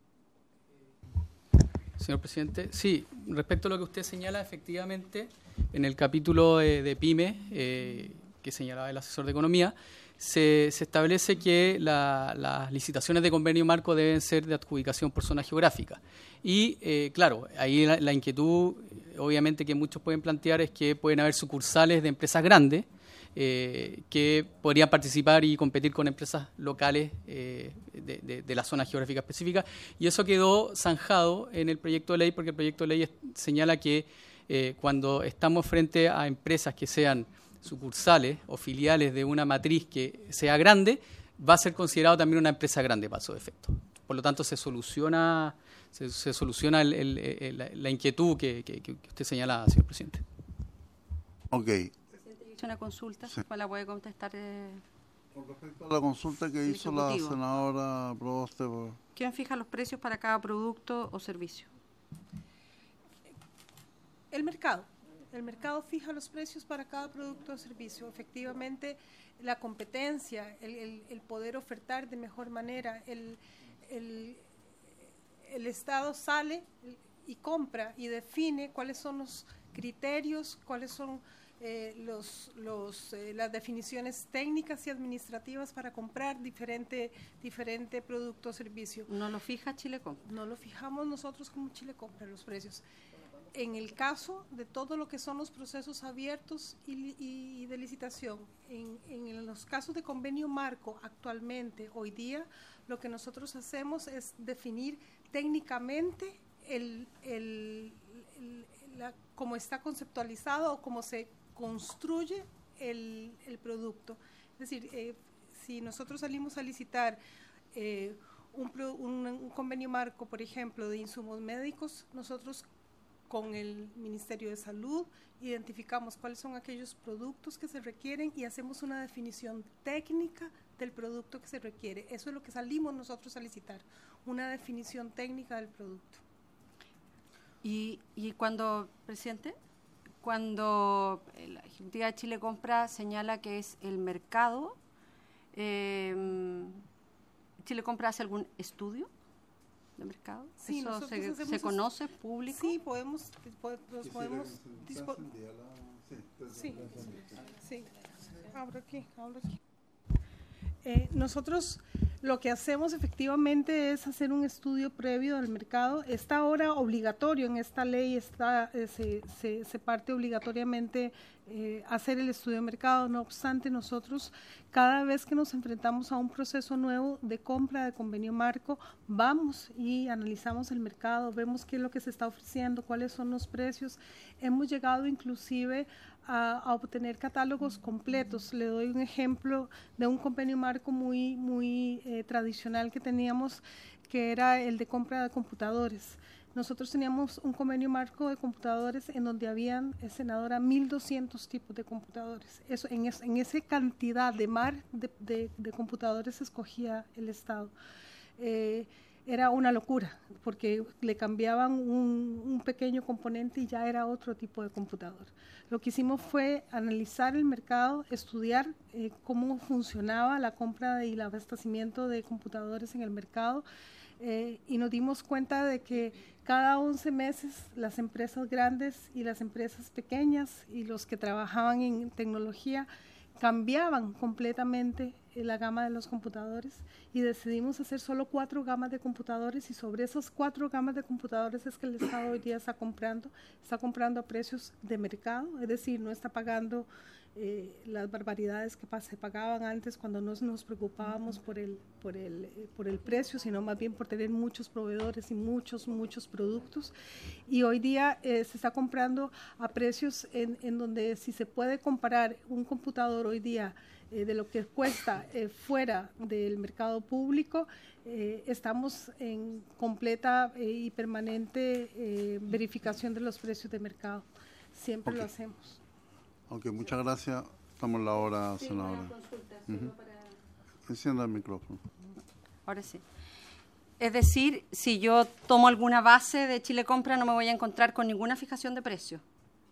Señor presidente, sí, respecto a lo que usted señala, efectivamente, en el capítulo de, de PYME, eh, que señalaba el asesor de Economía, se, se establece que la, las licitaciones de convenio marco deben ser de adjudicación por zona geográfica. Y, eh, claro, ahí la, la inquietud, obviamente, que muchos pueden plantear es que pueden haber sucursales de empresas grandes, Eh, que podrían participar y competir con empresas locales eh, de, de, de la zona geográfica específica, y eso quedó zanjado en el proyecto de ley, porque el proyecto de ley es, señala que eh, cuando estamos frente a empresas que sean sucursales o filiales de una matriz que sea grande, va a ser considerado también una empresa grande para su efecto. Por lo tanto, se soluciona se, se soluciona el, el, el, la, la inquietud que, que, que usted señala, señor presidente. Ok. Presidente, yo hice una consulta, Sí. ¿cuál la puede contestar? Eh, Con respecto a la consulta que el hizo la Ejecutivo. senadora Proboste, por- ¿Quién fija los precios para cada producto o servicio? El mercado. El mercado fija los precios para cada producto o servicio. Efectivamente, la competencia, el, el- el poder ofertar de mejor manera, el, el- el Estado sale y compra y define cuáles son los criterios, cuáles son eh, los, los, eh, las definiciones técnicas y administrativas para comprar diferente, diferente producto o servicio. ¿No lo fija Chile Compra? No lo fijamos nosotros como Chile Compra los precios. En el caso de todo lo que son los procesos abiertos y, li- y de licitación, en, en los casos de convenio marco actualmente, hoy día, lo que nosotros hacemos es definir técnicamente el, el, el- la- cómo está conceptualizado o cómo se construye el, el producto. Es decir, eh, si nosotros salimos a licitar eh, un, pro- un- un convenio marco, por ejemplo, de insumos médicos, nosotros con el Ministerio de Salud identificamos cuáles son aquellos productos que se requieren y hacemos una definición técnica del producto que se requiere. Eso es lo que salimos nosotros a licitar, una definición técnica del producto. Y, y cuando, presidente, cuando la Ejecutiva de Chile Compra señala que es el mercado, eh, ¿Chile Compra hace algún estudio de mercado? Sí, ¿Eso nosotros se, hacemos se es- conoce, público? Sí, podemos, po- nos podemos dispo- Sí, sí. Abro aquí, abro aquí. Eh, nosotros lo que hacemos efectivamente es hacer un estudio previo del mercado. Está ahora obligatorio en esta ley, está, eh, se, se, se parte obligatoriamente eh, hacer el estudio de mercado. No obstante, nosotros cada vez que nos enfrentamos a un proceso nuevo de compra de convenio marco, vamos y analizamos el mercado, vemos qué es lo que se está ofreciendo, cuáles son los precios. Hemos llegado inclusive a, a obtener catálogos completos. Le doy un ejemplo de un convenio marco muy, muy eh, tradicional que teníamos, que era el de compra de computadores. Nosotros teníamos un convenio marco de computadores en donde habían, eh, senadora, mil doscientos tipos de computadores. Eso, en, es, en esa cantidad de mar de, de, de computadores escogía el Estado. Eh, era una locura, porque le cambiaban un, un pequeño componente y ya era otro tipo de computador. Lo que hicimos fue analizar el mercado, estudiar eh, cómo funcionaba la compra y el abastecimiento de computadores en el mercado, eh, y nos dimos cuenta de que cada once meses las empresas grandes y las empresas pequeñas y los que trabajaban en tecnología cambiaban completamente la gama de los computadores y decidimos hacer solo cuatro gamas de computadores, y sobre esas cuatro gamas de computadores es que el Estado hoy día está comprando, está comprando a precios de mercado, es decir, no está pagando eh, las barbaridades que se pagaban antes cuando no nos preocupábamos por el, por, el, eh, por el precio, sino más bien por tener muchos proveedores y muchos, muchos productos. Y hoy día eh, se está comprando a precios en, en donde si se puede comparar un computador hoy día eh, de lo que cuesta eh, fuera del mercado público, eh, estamos en completa eh, y permanente eh, verificación de los precios de mercado. Siempre Ok. lo hacemos. Ok, muchas gracias. Estamos en la hora, Sí, senadora. una consulta solo Ujú. para... Encienda el micrófono. Ahora sí. Es decir, si yo tomo alguna base de Chile Compra, no me voy a encontrar con ninguna fijación de precio.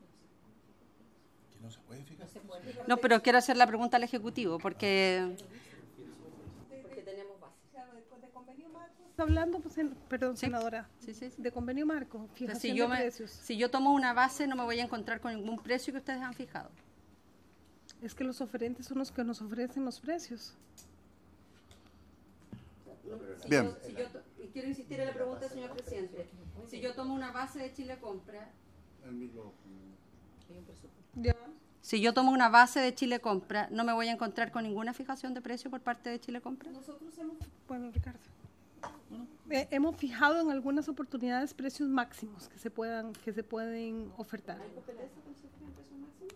No, pero quiero hacer la pregunta al Ejecutivo, porque... Porque tenemos base. De convenio marco está hablando, pues, en- perdón, Sí. senadora, Sí, sí, sí. de convenio marco, O sea, fijación si, yo de me- precios. si yo tomo una base, no me voy a encontrar con ningún precio que ustedes han fijado. Es que los oferentes son los que nos ofrecen los precios. Si Bien. yo- si yo to- y quiero insistir en la pregunta, señor presidente. Si yo tomo una base de Chile Compra, Ya. si yo tomo una base de Chile Compra, no me voy a encontrar con ninguna fijación de precio por parte de Chile Compra. Nosotros hemos, bueno, Ricardo, Eh, hemos fijado en algunas oportunidades precios máximos que se puedan, que se pueden ofertar. ¿hay competencia con su en precios máximos?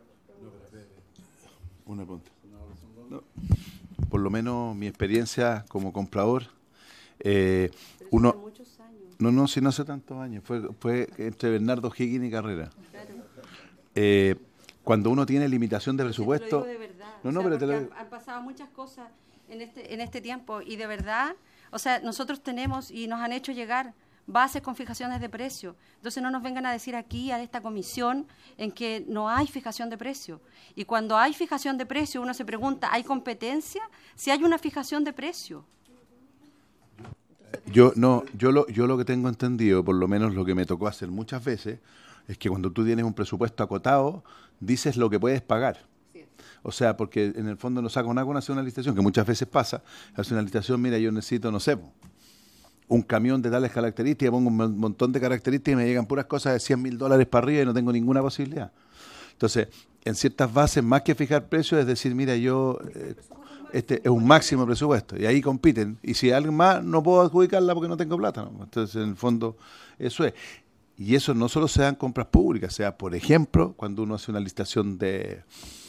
Una pregunta. No. Por lo menos mi experiencia como comprador, eh, Pero uno... hace muchos años. No, no, si no hace tantos años, fue, fue entre Bernardo Higgins y Carrera. Claro. Eh, cuando uno tiene limitación de presupuesto... Te lo digo de verdad. No, no, o sea, pero te lo... han, han pasado muchas cosas en este, en este tiempo y de verdad, o sea, nosotros tenemos y nos han hecho llegar bases con fijaciones de precio. Entonces no nos vengan a decir aquí a esta comisión en que no hay fijación de precio. Y cuando hay fijación de precio uno se pregunta, ¿hay competencia? Si hay una fijación de precio. Yo no, yo lo, yo lo que tengo entendido, por lo menos lo que me tocó hacer muchas veces, es que cuando tú tienes un presupuesto acotado, dices lo que puedes pagar. O sea, porque en el fondo no saco nada con hacer una licitación, que muchas veces pasa. Hacer una licitación, mira, yo necesito, no sé, un camión de tales características, pongo un montón de características y me llegan puras cosas de cien mil dólares para arriba y no tengo ninguna posibilidad. Entonces, en ciertas bases, más que fijar precios, es decir, mira, yo, eh, este es un máximo presupuesto, y ahí compiten. Y si alguien más, no puedo adjudicarla porque no tengo plata, ¿no? Entonces, en el fondo, eso es. Y eso no solo se da en compras públicas, o sea, por ejemplo, cuando uno hace una licitación de...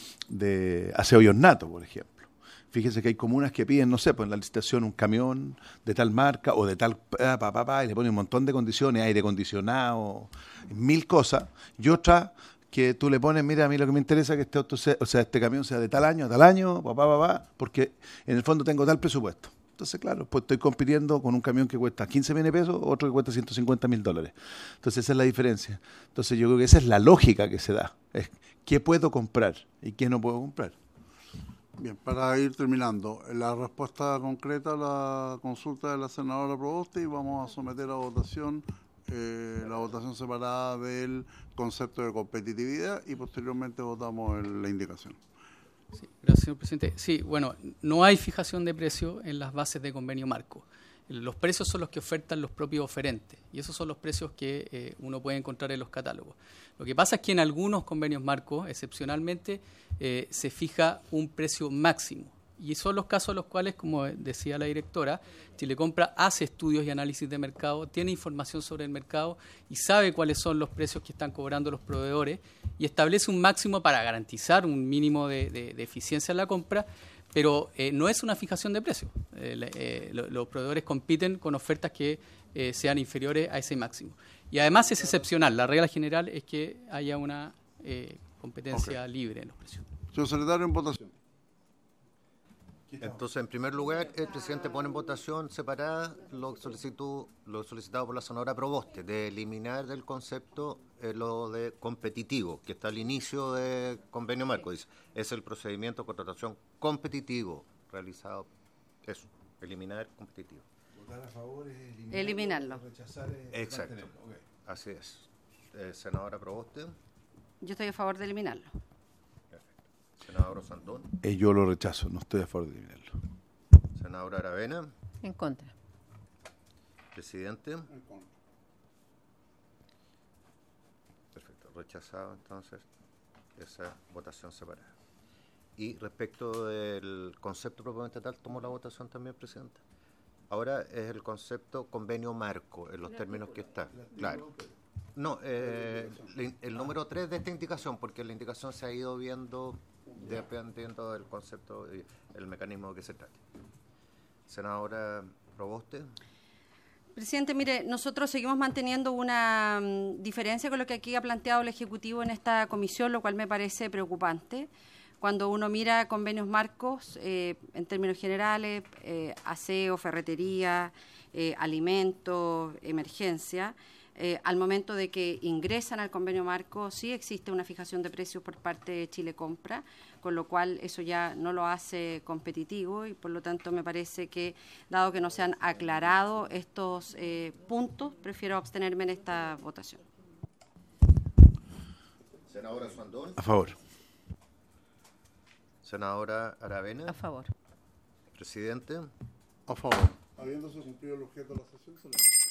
de aseo y ornato, por ejemplo. Fíjense que hay comunas que piden, no sé, pues en la licitación un camión de tal marca o de tal pa, pa, pa, pa, y le ponen un montón de condiciones, aire acondicionado, mil cosas, y otra que tú le pones, mira, a mí lo que me interesa es que este auto sea, o sea, este camión sea de tal año a tal año, pa, pa, pa, pa, porque en el fondo tengo tal presupuesto. Entonces, claro, pues estoy compitiendo con un camión que cuesta quince millones de pesos, otro que cuesta ciento cincuenta mil dólares. Entonces, esa es la diferencia. Entonces, yo creo que esa es la lógica que se da. Es qué puedo comprar y qué no puedo comprar. Bien, para ir terminando, la respuesta concreta a la consulta de la senadora Proboste y vamos a someter a votación eh, la votación separada del concepto de competitividad y posteriormente votamos el, la indicación. Sí, gracias, señor presidente. Sí, bueno, no hay fijación de precio en las bases de convenio marco. Los precios son los que ofertan los propios oferentes y esos son los precios que eh, uno puede encontrar en los catálogos. Lo que pasa es que en algunos convenios marcos, excepcionalmente, eh, se fija un precio máximo y son los casos en los cuales, como decía la directora, Chilecompra hace estudios y análisis de mercado, tiene información sobre el mercado y sabe cuáles son los precios que están cobrando los proveedores y establece un máximo para garantizar un mínimo de, de, de eficiencia en la compra. Pero eh, no es una fijación de precio. Eh, eh, lo, los proveedores compiten con ofertas que eh, sean inferiores a ese máximo. Y además es excepcional. La regla general es que haya una eh, competencia okay. libre en los precios. Señor secretario, en votación. Entonces, en primer lugar, el presidente pone en votación separada lo, solicitud, lo solicitado por la senadora Proboste, de eliminar del concepto eh, lo de competitivo, que está al inicio del convenio marco. Dice, es el procedimiento de contratación competitivo realizado. Eso, eliminar competitivo. Votar a favor es eliminarlo. Eliminarlo. Rechazar es exacto. Okay. Así es. Eh, senadora Proboste. Yo estoy a favor de eliminarlo. Senador Santón. Eh, yo lo rechazo, no estoy a favor de eliminarlo. Senadora Aravena. En contra. Presidente. En contra. Perfecto, rechazado entonces esa votación separada. Y respecto del concepto propiamente tal, ¿tomó la votación también, presidente? Ahora es el concepto convenio marco, en los términos que está. Claro. No, eh, el número tres de esta indicación, porque la indicación se ha ido viendo dependiendo del concepto y el mecanismo que se trate. Senadora Proboste. Presidente, mire, nosotros seguimos manteniendo una um, diferencia con lo que aquí ha planteado el Ejecutivo en esta comisión, lo cual me parece preocupante. Cuando uno mira convenios marcos, eh, en términos generales, eh, aseo, ferretería, eh, alimentos, emergencia, Eh, al momento de que ingresan al convenio marco, sí existe una fijación de precios por parte de Chilecompra, con lo cual eso ya no lo hace competitivo y por lo tanto me parece que, dado que no se han aclarado estos eh, puntos, prefiero abstenerme en esta votación. Senadora Suandón. A favor. Senadora Aravena. A favor. Presidente. A favor. Habiéndose cumplido el objeto de la sesión, se la...